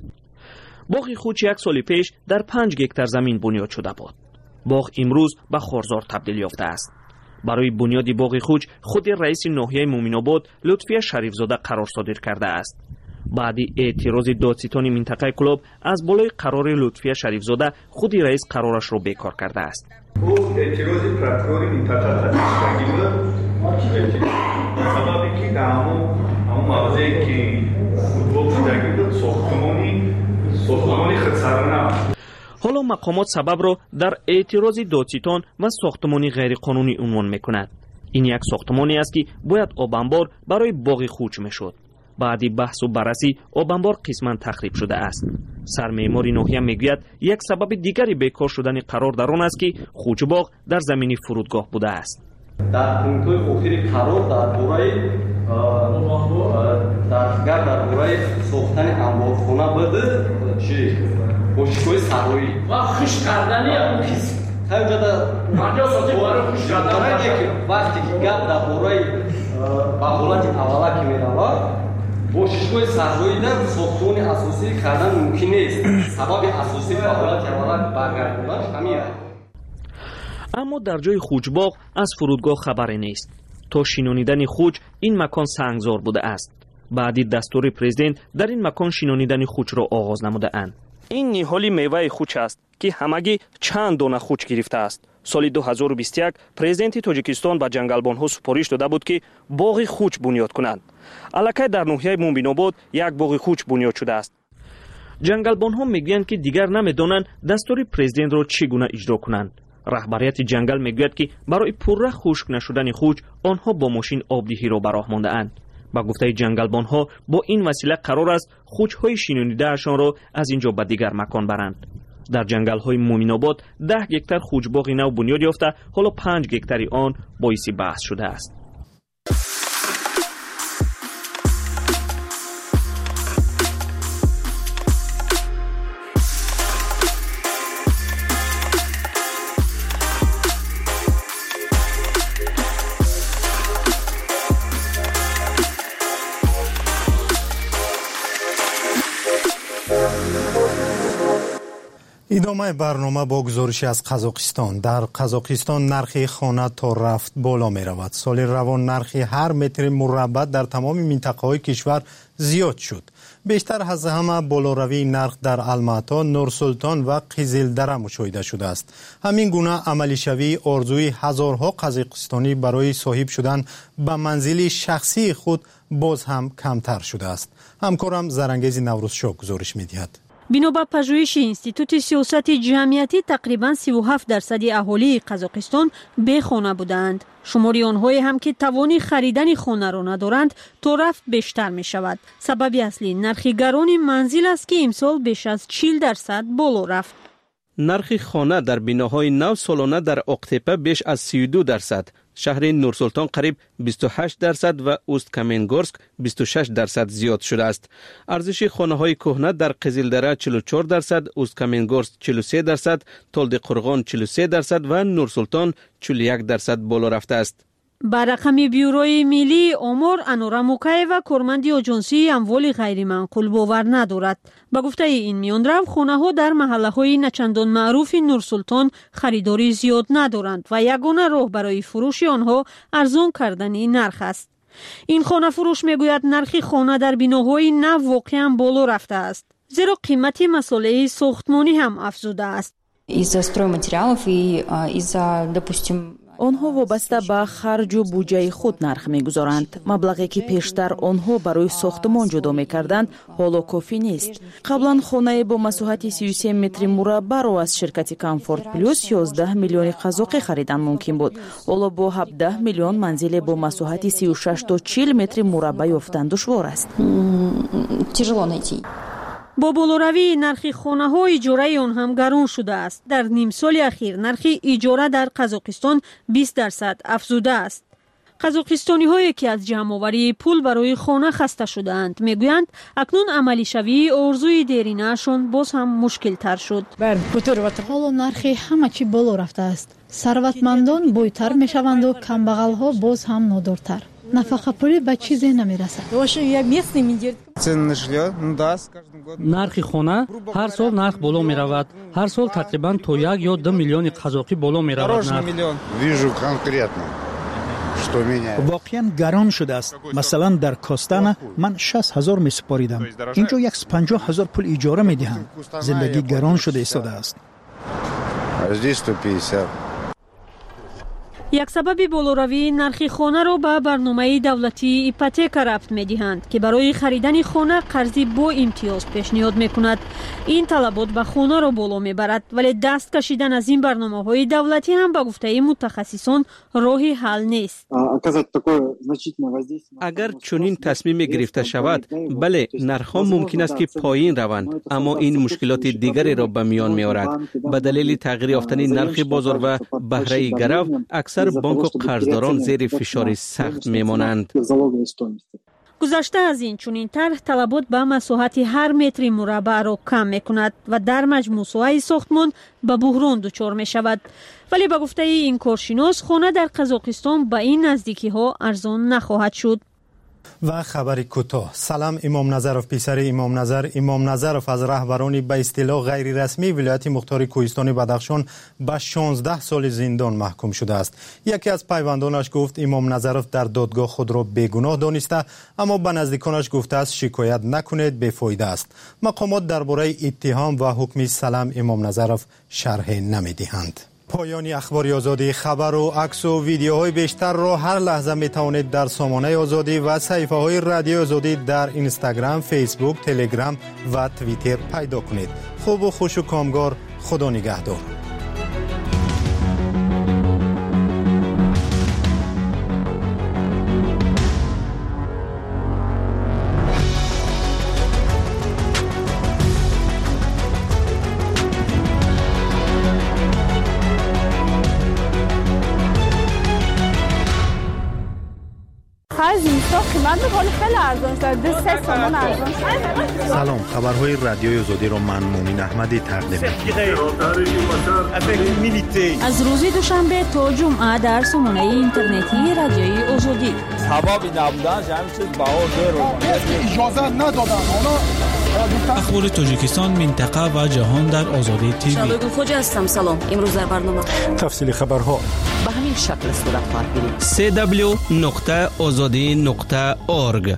S10: باغ خوج یک سال پیش در پنج گکتار زمین بنیاد شده بود. باغ امروز به خارزار تبدیل یافته است. برای بنیاد باغ خوج خود رئیس ناحیه مومین آباد لطفی شریفزاده قرار صادر کرده است. بعد اعتراض دادستان منطقه کلاب از بالای قرار لطفی شریفزاده خود رئیس قرارش را بیکار کرده است.
S13: او اعتراض پرکتور منطقه تشکیل داد. سببی که در همون موضعی که فوتبال شدگی بود ساختمانی ساختمانی خودسرانه.
S10: حالا مقامات سبب را در اعتراض دادستان و ساختمانی غیر قانونی عنوان میکند. این یک ساختمانی است که باید آبانبار برای باغ خوج میشد. بعد بحث و بررسی آبانبار قسما تخریب شده است. سرمعمار ناحیه میگوید یک سبب دیگری بیکار شدن قرار در آن است که خوج باغ در زمین فرودگاه بوده است.
S15: در پونکت‌های اخیر قرار در دوره در در دوره ساختن انبارخانه بده چی باشگاه سرایی و خوش کردنی اون کس همینجا در پنجاه سال دوباره خوش کردن وقتی که گپ در دوره به حالت اوله که می‌رود باشگاه سرایی در ساختمان اساسی کردن ممکن نیست. سبب اساسی به حالت اوله برگرداندنش همین است.
S10: اما در جای خوج باغ از فرودگاه خبری نیست. تا شنانیدن خوج این مکان سنگزار بوده است. بعدی دستور پرزیدنت در این مکان شنانیدن خوج را آغاز نموده اند. این نهال میوه خوج است که همگی چند دانه خوج گرفته است. سال دو هزار و بیست و یک پرزیدنت تاجیکستان به جنگلبانها سفارش داده بود که باغ خوج بنیاد کنند. الکی در ناحیه مومین آباد یک باغ خوج بنیاد شده است. جنگلبانها میگویند که دیگر نمیدانند دستور پرزیدنت را چگونه اجرا کنند. رهبریت جنگل میگوید که برای پرره خشک نشدن خوج آنها با ماشین آبدهی را به راه مانده اند. با گفته جنگلبانها با این وسیله قرار است خوج‌های شنانیده اشان را از اینجا به دیگر مکان برند. در جنگل‌های مومین آباد ده گکتار خوج باغ نو بنیاد یافته، حالا پنج گکتاری آن باعث بحث شده است.
S1: ادامه برنامه با گزارشی از قزاقستان. در قزاقستان نرخ خانه تا رفت بالا می رود. سال روان نرخ هر متر مربع در تمام منطقه های کشور زیاد شد. بیشتر از همه بالاروی نرخ در الماتا، نورسلطان و قزلدره مشاهده شده است. همین گونه عملی شوی آرزوی هزارها قزاقستانی برای صاحب شدن به منزل شخصی خود باز هم کمتر شده است. همکارم زرنگیز نوروزشاه گزارش می دهد.
S14: بنا به پژوهش اینستیتوت سیاست جمعیتی تقریبا سی و هفت درصد اهالی قزاقستان بی خانه بودند. شماری آنهایی هم که توان خریدن خانه را ندارند تا رفت بیشتر می شود. سبب اصلی نرخ گران منزل است که امسال بیش از چهل درصد بالا رفت.
S10: نرخ خانه در بناهای نو سالانه در اقتپه بیش از سی و دو درصد، شهر نورسلطان قریب بیست و هشت درصد و اوست کامنگورسک بیست و شش درصد زیاد شده است. ارزش خانه های کهنه در قزلدره چهل و چهار درصد، اوست کامنگورسک چهل و سه درصد، تولد قرغان چهل و سه درصد و نورسلطان چهل و یک درصد بالا رفته است.
S14: با رقم بیوروی ملی آمار انورا موکایوا کارمند آژانسی اموال غیر منقول باور ندارد. با گفته این میانرو خانه ها در محله های نچندان معروف نورسلطان خریداری زیاد ندارند و یگانه راه برای فروش آنها ارزان کردن نرخ است. این خانه فروش میگوید نرخ خانه در بناهای نو واقعا بالا رفته است، زیرا قیمت مساله ساختمانی هم افزوده است.
S17: из-за стройматериалов и из-за, допустим,
S12: آنها وابسته به خرج و بودجه خود نرخ میگذارند. مبلغی که پیشتر آنها برای ساختمان جدا میکردند حالا کافی نیست. قبلا خانه با مساحت سی و سه متر مربع را از شرکت کامفورت پلوس یازده میلیون قزاقی خریدن ممکن بود. حالا با هفده میلیون منزل با مساحت سی و شش تا چهل متر مربع یافتن دشوار است.
S17: تяжело найти.
S14: با بالاروی نرخ خانه ها اجاره آن هم گران شده است. در نیم سال اخیر نرخ اجاره در قزاقستان بیست درصد افزوده است. قزاقستانی هایی که از جمع آوری پول برای خانه خسته شدند میگویند اکنون عملی شوی آرزوی دیرینه شون باز هم مشکل تر شد.
S18: حالا نرخ همه چی بالا رفته است. ثروتمندان بویتر میشوند و کمبغل ها باز هم نادارتر. نفقه پولی به چیزی نمیرسد.
S2: نرخ خانه هر سال نرخ بالا می رود. هر سال تقریبا تا یک یا دو میلیون قزاقی بالا می رود.
S20: واقعا گران شده است. مثلا در کاستانه من شصت هزار می سپاریدم. اینجا یک پنجاه هزار پول اجاره می دهند. زندگی گران شده ایستاده است.
S14: یک سبب بالاروی نرخ خانه را به برنامه دولتی ایپاتека ربط می‌دهند که برای خریدن خانه قرضی با امتیاز پیشنهاد می‌کند. این طلبات به خانه را بالا می‌برد، ولی دست کشیدن از این برنامه‌های دولتی هم به گفته متخصصان راهی حل نیست.
S10: اگر چنین تصمیم گرفته شود، بله نرخ‌ها ممکن است که پایین روند، اما این مشکلات دیگری را به میان می‌آورد. به دلیل تغییر یافتن نرخ بازار و بهره گرو، اکثر بانک و قرضداران زیر فشار سخت میمانند.
S14: گذشته از این چنین طرح طلبات به مساحت هر متر مربع را کم میکند و در مجموع ساحت ساختمان به بحران دچار می شود. ولی به گفته این کارشناس خانه در قزاقستان به این نزدیکی ها ارزان نخواهد شد.
S1: و خبر کوتاه. سلام امام نظرов پسر امام نظر امام نظرов از رهبران به اصطلاح غیر رسمی ولایت مختار کوهستان بدخشان به شانزده سال زندان محکوم شده است. یکی از پیوندانش گفت امام نظرов در دادگاه خود را بیگناه دانسته، اما به نزدیکانش گفته است شکایت نکنید، بیفایده است. مقامات درباره اتهام و حکم سلام امام نظرов شرح نمیدهند. پایان اخبار آزادی. خبر و عکس و ویدیوهای بیشتر را هر لحظه می توانید در سامانه آزادی و صفحه های رادیو آزادی در اینستاگرام، فیسبوک، تلگرام و توییتر پیدا کنید. خوب و خوش و کامگار. خدا نگهدار. سلام، خبرهای رادیوی آزادی را من مومن احمدی تقدیم می‌کنم.
S14: از روز دوشنبه تا جمعه در سامانه اینترنتی رادیوی آزادی.
S25: سبب نبودن همین چیز بهار رو اجازه ندادن. حالا
S4: اخبار تاجیکستان، منطقه و جهان در آزادی تیوی.
S21: شادو خوجا هستم. سلام. امروز در برنامه
S6: تفصیل خبرها
S21: به همین شکل صورت خواهد گرفت.
S22: سی دبلیو نقطه آزادی نقطه اورگ.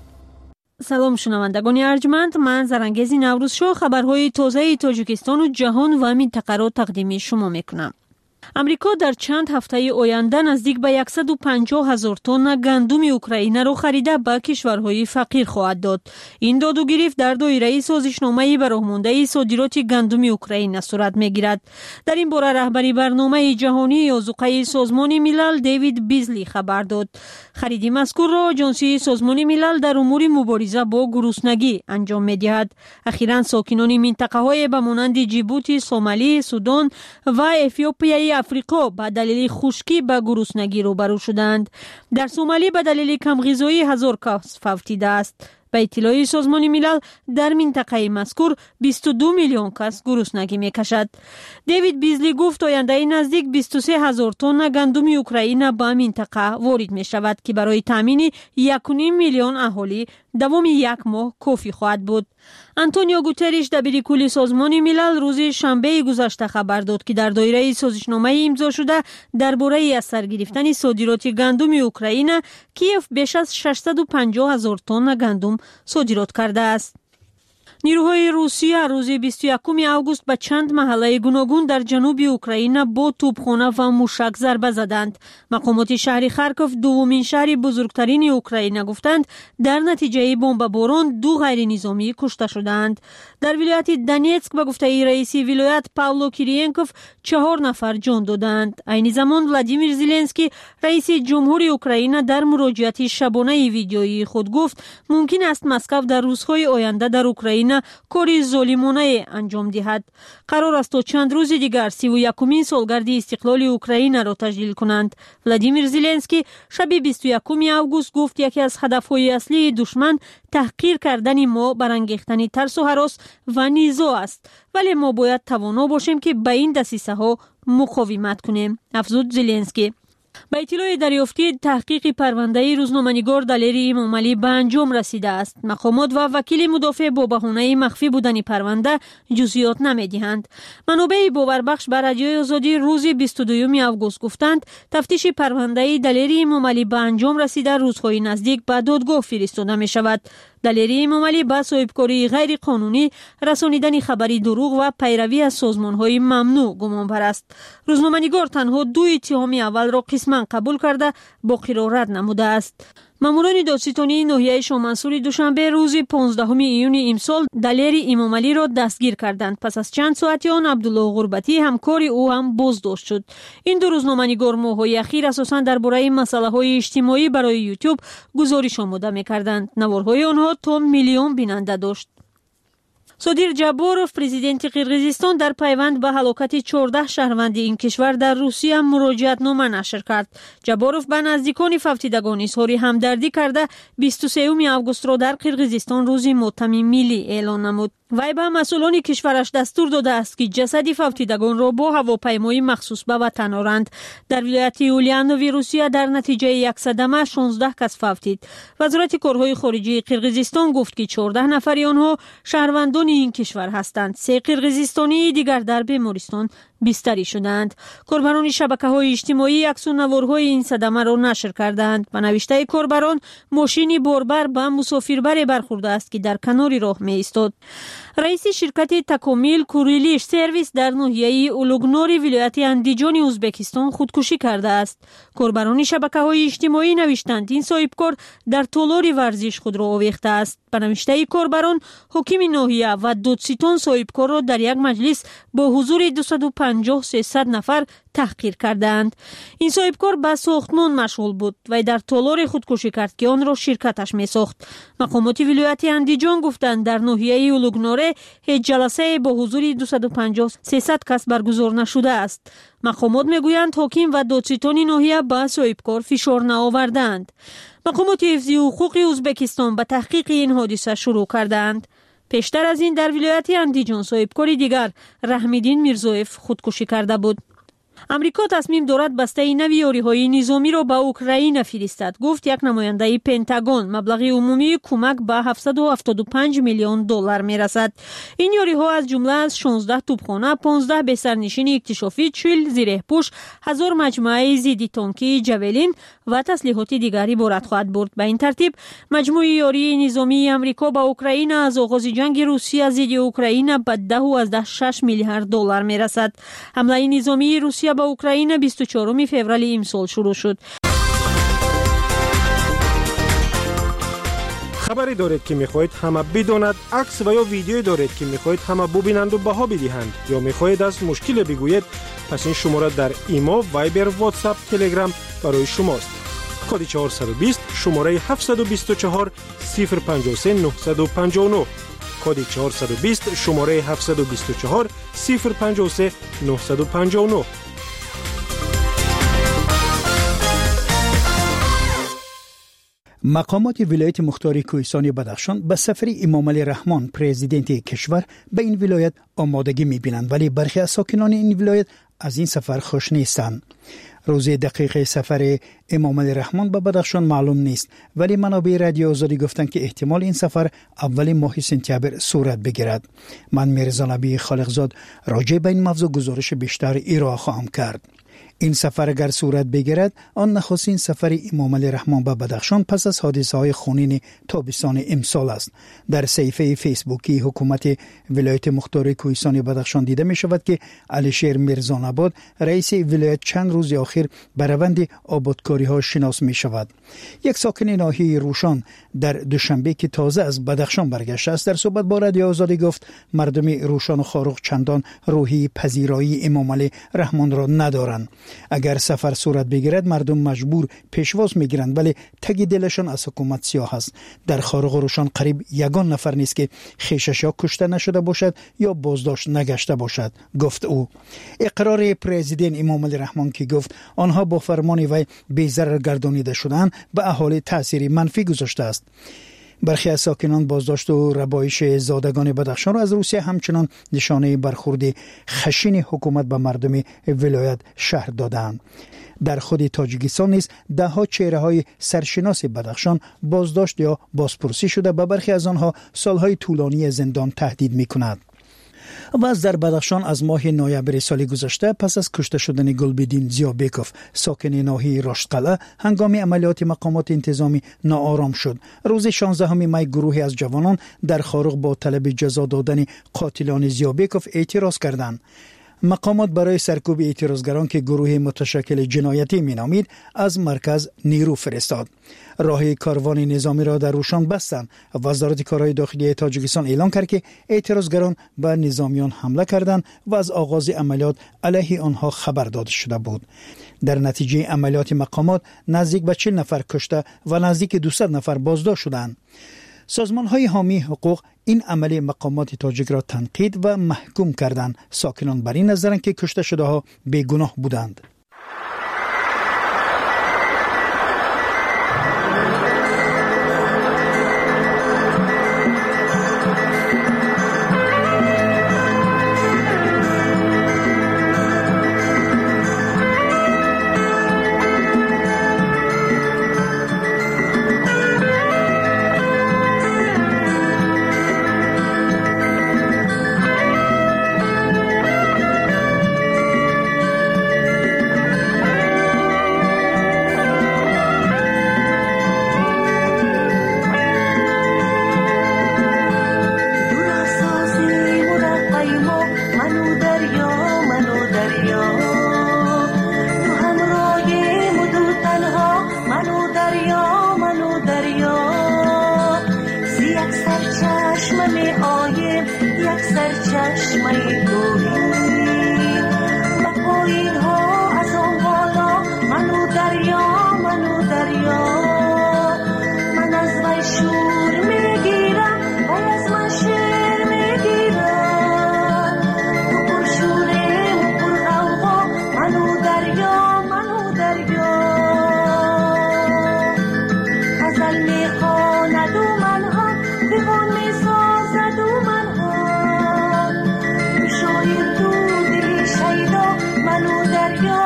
S14: سلام شنوندگان ارجمند، من زرنگیز نوروز شو خبرهای تازه تاجیکستان و جهان و منطقه را تقدیم شما میکنم. امریکا در چند هفته آینده نزدیک به صد و پنجاه هزار تن گندم اوکراین را خریده به کشورهای فقیر خواهد داد. این داد و گرفت در دایره سازشنامه برآمده صادرات گندم اوکراین صورت میگیرد. در این باره رهبری برنامه جهانی آذوقه سازمان ملل دیوید بیزلی خبر داد. خرید مذکور را آژانسی سازمان ملل در امور مبارزه با گرسنگی انجام میدهد. اخیراً ساکنان منطقه های به مانند جیبوتی، سومالی، سودان و اتیوپیای افریقا به دلیل خشکی به گرسنگی روبرو شدند. در سومالی به دلیل کمغذایی هزار کس فوتیده است. به اطلاع سازمان ملل در منطقه مذکور بیست و دو میلیون کس گرسنگی میکشد. دیوید بیزلی گفت آینده نزدیک بیست و سه هزار تن گندم اوکراین به منطقه وارد می شود که برای تامین یک و نیم میلیون اهالی دوام یک ماه کافی خواهد بود. آنتونیو گوتریش دبیر کل سازمان ملل روز شنبه گذشته خبر داد که در دایره سازشنامه امضا شده درباره از سر گرفتن صادرات گندم اوکراین کیف بیش از ششصد و پنجاه هزار تن گندم صادرات کرده است. نیروهای روسیه روز بیست و یکم آگوست به چند محله گوناگون در جنوب اوکراین با توپخانه و موشک ضربه زدند. مقامات شهر خارکوف، دومین شهر بزرگترین اوکراین، گفتند در نتیجه بمباران دو غیر نظامی کشته شدند. در ولایت دونیتسک به گفته رئیس ولایت پاولو کیریینکوف چهار نفر جان دادند. عین زمان ولادیمیر زلنسکی رئیس جمهوری اوکراین در مراجعه شبانه ویدیویی خود گفت ممکن است مسکو در روزهای آینده در اوکراین کاری ظالمانه انجام دهد. قرار است تا چند روز دیگر سی و یکمین سالگرد استقلال اوکراین را تجلیل کنند. ولادیمیر زلنسکی شب بیست و یکم آگوست گفت یکی از هدفهای اصلی دشمن تحقیر کردن ما، برانگیختن ترس و هراس و نزاع است، ولی ما باید توانا باشیم که به این دسیسه ها مقاومت کنیم، افزود زلنسکی. به اطلاع دریافتی تحقیق پرونده روزنامه‌نگار دلیری امامعلی به انجام رسیده است. مقامات و وکیل مدافع با بهانه مخفی بودن پرونده جزئیات نمی‌دهند. منابع باوربخش به رادیوی آزادی روز بیست و دوم آگوست گفتند تفتیش پرونده دلیری امامعلی به انجام رسیده روزهای نزدیک به دادگاه فرستاده می‌شود. دلیری امامعلی با صاحبکاری غیر قانونی، رسانیدن خبری دروغ و پیروی از سازمان‌های ممنوع گمانبر است. روزنامه‌نگار تنها دو اتهام اول را قسماً قبول کرده باقی را رد نموده است. ماموران دادستانی ناحیه شامنصور دوشنبه روز پانزدهم ایون امسال دلیری امامعلی را دستگیر کردند. پس از چند ساعتی آن عبدالله غربتی همکار او هم بازداشت شد. این دو روزنامه‌نگار ماه‌های اخیر اساساً درباره مسائل اجتماعی برای یوتیوب گزارش آماده می‌کردند. نوارهای آنها تا میلیون بیننده داشت. سودیر جابوروف پرزیدنت قرقیزستان در پیوند به هلاکت چهارده شهروند این کشور در روسیه مراجعتنامه نشر کرد. جابوروف به نزدیکان فوتیدگان اظهار همدردی کرده بیست و سوم آگوست را در قرقیزستان روز ماتم ملی اعلان نمود. وی به مسئولان کشورش دستور داده است که جسد فوتیدگان را با هواپیمای مخصوص به وطن آورند. در ولایت اولیانوی روسیه در نتیجه یک صدمه شانزده کس فوتید. وزارت کارهای خارجه قرقیزستان گفت که چهارده نفر آنها شهروندان این کشور هستند. سه قرقیزستانی دیگر در بیمارستان بستری شدند. کاربران شبکه‌های اجتماعی عکس و نوارهای این صدمه را نشر کردند. به نوشته کاربران ماشینی باربر به مسافربر برخورده است که در کنار راه می ایستاد. رئیس شرکت تکامیل کوریلیش سرویس در ناحیه اولوگناری ولایت اندیجان ازبکستان خودکشی کرده است. کاربران شبکه‌های اجتماعی نوشتند این صاحبکار در تالار ورزش خود را آویخته است. به نوشته کاربران حاکم ناحیه و دادستان صاحبکار را در یک مجلس با حضور دویست و پنجاه تا سیصد نفر تحقیر کردند. این صاحبکار به ساختمان مشغول بود و در تالار خودکشی کرد که آن را شرکتش می ساخت. مقامات ولایت اندیجان گفتند در ناحیه اولوگناره هیچ جلسه با حضور دویست و پنجاه تا سیصد کس برگزار نشده است. مقامات میگویند حاکم و دادستان ناحیه به صاحبکار فشار نآوردند. مقامات حفظی حقوق ازبکستان به تحقیق این حادثه شروع کردند. پیشتر از این در ولایت اندیجان صاحبکار دیگر رحمیدین میرزویف خودکشی کرده بود. امریکا تصمیم دارد بسته نوی یاریهای نظامی را به اوکراین فرستد. گفت یک نماینده پنتاگون مبلغ عمومی کمک به هفتصد و هفتاد و پنج میلیون دلار میرسد. این یاریها از جمله از شانزده توپخانه، پانزده بسترنشین اکتشافی، چهل زیره‌پوش، هزار مجموعه ضد تانکی جاولین و تسلیحات دیگری عبارت خواهد بود. به این ترتیب مجموع یاری نظامی امریکا به اوکراین از آغاز جنگ روسیه ضد اوکراین به ده و از ده شش میلیارد دلار میرسد. حمله نظامی روسیه به اوکراین بیست و چهارم فوریه امسال شروع شد.
S6: خبری دارید که میخواهید همه بداند، عکس و یا ویدیویی دارید که میخواهید همه ببینند و بها بدهند، یا میخواهید از مشکل بگویید، پس این شماره در ایما، وایبر، واتساپ، تلگرام برای شماست. کد چهارصد و بیست شماره هفتصد و بیست و چهار صفر پنجاه و سه نهصد و پنجاه و نه. کد چهارصد و بیست شماره هفتصد و بیست و چهار صفر پنجاه و سه نهصد و پنجاه و نه.
S20: مقامات ولایت مختار کوهستان بدخشان به سفر امام علی رحمان پرزیدنت کشور به این ولایت آمادگی می‌بینند، ولی برخی از ساکنان این ولایت از این سفر خوش نیستند. روز دقیق سفر امام علی رحمان به بدخشان معلوم نیست، ولی منابع رادیو آزادی گفتند که احتمال این سفر اول ماه سپتامبر صورت بگیرد. من میرزا نبی خالقزاد راجع به این موضوع گزارش بیشتر ارائه خواهم کرد. این سفر اگر صورت بگیرد، آن نخستین سفر امام علی رحمان به بدخشان پس از حادثه های خونین تابستان امسال است. در صفحه فیسبوکی حکومت ولایت مختار کوهستان بدخشان دیده می شود که علیشیر میرزاناباد رئیس ولایت چند روز اخیر به روند آبادکاری ها شناس می شود. یک ساکن ناحیه روشان در دوشنبه که تازه از بدخشان برگشته است در صحبت با رادیو آزادی گفت مردم روشان و خاروق چندان روحی پذیرایی امام علی رحمان را ندارند. اگر سفر صورت بگیرد مردم مجبور پیشواز میگیرند، ولی تگ دلشان از حکومت سیاه است. در خاروق و روشان قریب یگان نفر نیست که خویشش یا کشته نشده باشد یا بازداشت نگشته باشد، گفت او. اقرار پرزیدنت امام علی رحمان که گفت آنها با فرمان وی بی‌ضرر گردانیده شدند به اهالی تأثیر منفی گذاشته است. برخی از ساکنان بازداشت و ربایش زادگان بدخشان را از روسیه همچنان نشانه برخورد خشن حکومت به مردم ولایت شهر دادند. در خود تاجیکستان نیز ده ها چهره های سرشناس بدخشان بازداشت یا بازپرسی شده، به برخی از آنها سالهای طولانی زندان تهدید می کند. و از در بدخشان از ماه نوامبر سال گذشته پس از کشته شدن گلبدین زیابکوف ساکن ناحیه راشدقلعه هنگام عملیات مقامات انتظامی ناآرام شد. روز شانزدهم می گروهی از جوانان در خاروق با طلب جزا دادن قاتلان زیابکوف اعتراض کردند. مقامات برای سرکوب اعتراضگران که گروه متشکل جنایتی مینامید از مرکز نیرو فرستاد. راه کاروان نظامی را در روشان بستند. وزارت کارهای داخلی تاجیکستان اعلام کرد که اعتراضگران به نظامیان حمله کردند و از آغاز عملیات علیه آنها خبر داده شده بود. در نتیجه عملیات مقامات نزدیک به چهل نفر کشته و نزدیک دویست نفر بازداشت شدند. سازمان‌های حامی حقوق این عمل مقامات تاجیک را تنقید و محکوم کردند. ساکنان بر این نظرند که کشته شده‌ها بیگناه بودند.
S5: دریا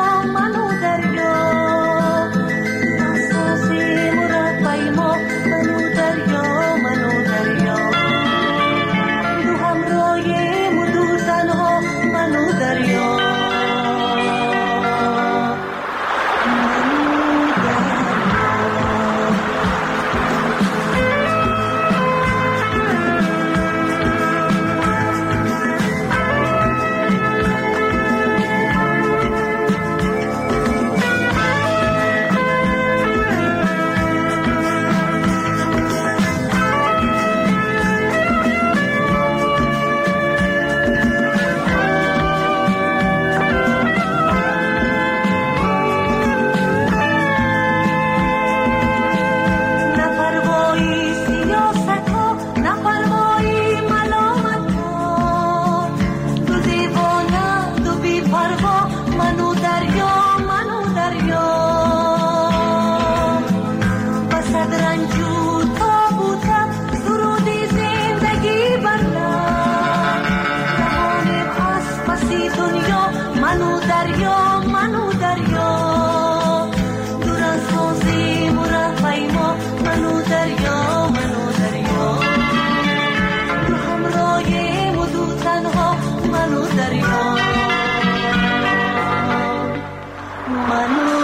S5: دریا منو دریا همراه مدو تنها منو دریا منو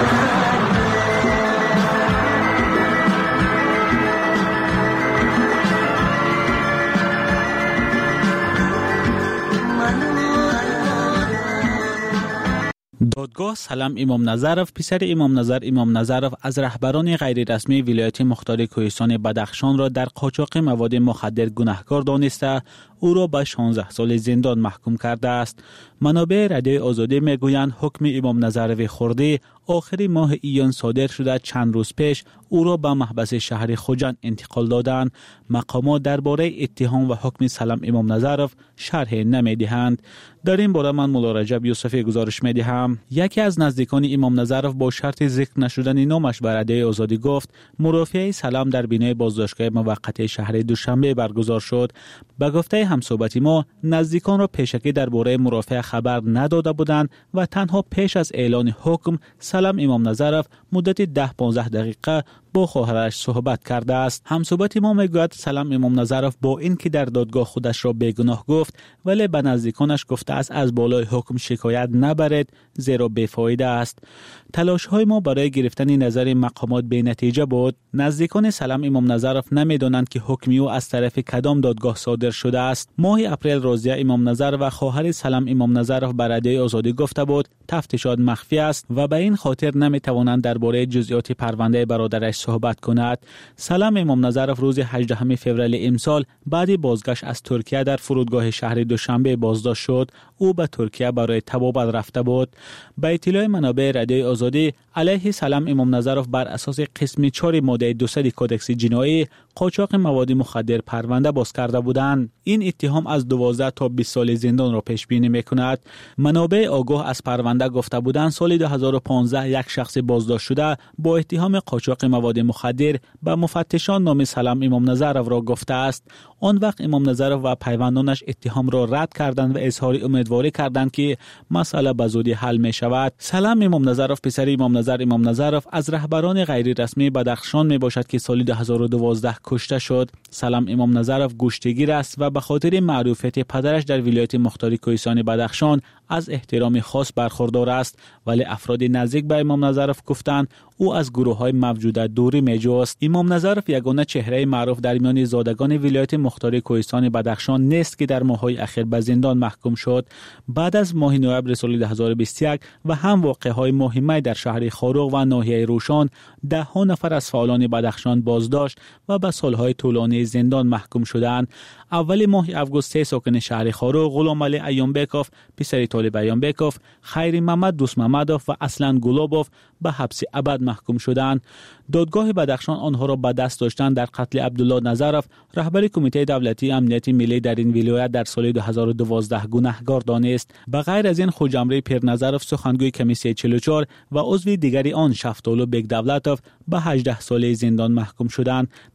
S4: دادگاه سلام امام نظرов پسر امام نظر امام نظرов از رهبران غیر رسمی ولایت مختار کوهستان بدخشان را در قاچاق مواد مخدر گناهکار دانسته او را به شانزده سال زندان محکوم کرده است. منابع رادیوی آزادی میگویند حکم امام نظرov خردی آخر ماه ایان صادر شده. چند روز پیش او را به محبس شهر خوجند انتقال دادند. مقامات درباره اتهام و حکم سلام امام نظرov شرح نمیدهند. در این باره من مولا رجب یوسفی گزارش میدهم. یکی از نزدیکان امام نظرov با شرط ذکر نشدن نامش به رادیوی آزادی گفت مرافعه سلام در بینای بازداشتگاه موقت شهر دوشنبه برگزار شد. به گفته همصحبت ما نزدیکان را پیشکی درباره مرافعه خبر نداده بودند و تنها پیش از اعلان حکم سلام امام نظرov مدت ده پانزده دقیقه با خواهرش صحبت کرده است. همصحبت ما میگوید سلام امام نظرov با اینکه در دادگاه خودش را بیگناه گفت ولی به نزدیکانش گفته است از بالای حکم شکایت نبرید زیرا بیفایده است. تلاش های ما برای گرفتن نظر مقامات بی نتیجه بود. نزدیکان سلام امام نظرov نمیدانند که حکم او از طرف کدام دادگاه صادر شده است. ماه اپریل راضیه امام نظر و خواهر سلام امام نظرov به رادیوی آزادی گفته بود تفتیشات مخفی است و به این خاطر نمیتوانند درباره جزئیات پرونده برادرش صحبت کند. سلام امام نظرov روز هجدهم فوریه امسال بعد بازگشت از ترکیه در فرودگاه شهر دوشنبه بازداشت شد. او به ترکیه برای طبابت رفته بود. به اطلاع منابع رادیوی آزادی علیه سلام امام نظرov بر اساس قسم چهار ماده دویست کدکس جنایی قاچاق مواد مخدر پرونده باز کرده بودند. این اتهام از دوازده تا بیست سال زندان را پیش بینی میکند. منابع آگاه از پرونده گفته بودند سال دو هزار و پانزده یک شخص بازداشت شده با اتهام قاچاق مواد مخدر به مفتشان نام سلام امام نظرov را گفته است. آن وقت امام نظرov و پیوندانش اتهام را رد کردند و اظهار امیدواری کردند که مسئله به زودی حل می شود. سلام امام نظرov پسر امام نظر امام نظرov از رهبران غیر رسمی بدخشان می باشد که سال دو هزار و دوازده کشته شد. سلام امام نظرov گشتگیر است و به خاطر معروفیت پدرش در ولایت مختار کوهستان بدخشان از احترام خاص برخوردار است. ولی افراد نزدیک به امام نظرov گفتند او از گروه‌های موجوده دوری می‌جوست. امام نظرov یگانه چهره معروف در میان زادگان ولایت مختار کوهستان بدخشان نیست که در ماه‌های اخیر به زندان محکوم شد. بعد از ماه نوامبر سال دو هزار و بیست و یک و هم واقعه‌های مهمی در شهر خاروق و ناحیه روشان ده ها نفر از فعالان بدخشان بازداشت و به سال‌های طولانی زندان محکوم شدند. اول ماه آگوست سه ساکن شهر خاروق غلام علی ایامبکوف پسر طالب ایامبکوف، خیر محمد دوست محمدوف و اصلان گلابوف به حبس ابد محکوم شدند. دادگاه بدخشان آنها را به دست داشتن در قتل عبدالله نظرov رهبر کمیته دولتی امنیت ملی در این ولایت در سال دو هزار و دوازده گناهکار دانست. به غیر از این خوجمره پیر نظرov سخنگوی کمیسیون چهل و چهار و عضو دیگری آن شفتالو بیگ دولتوف به هجده ساله زندان محکوم شدند.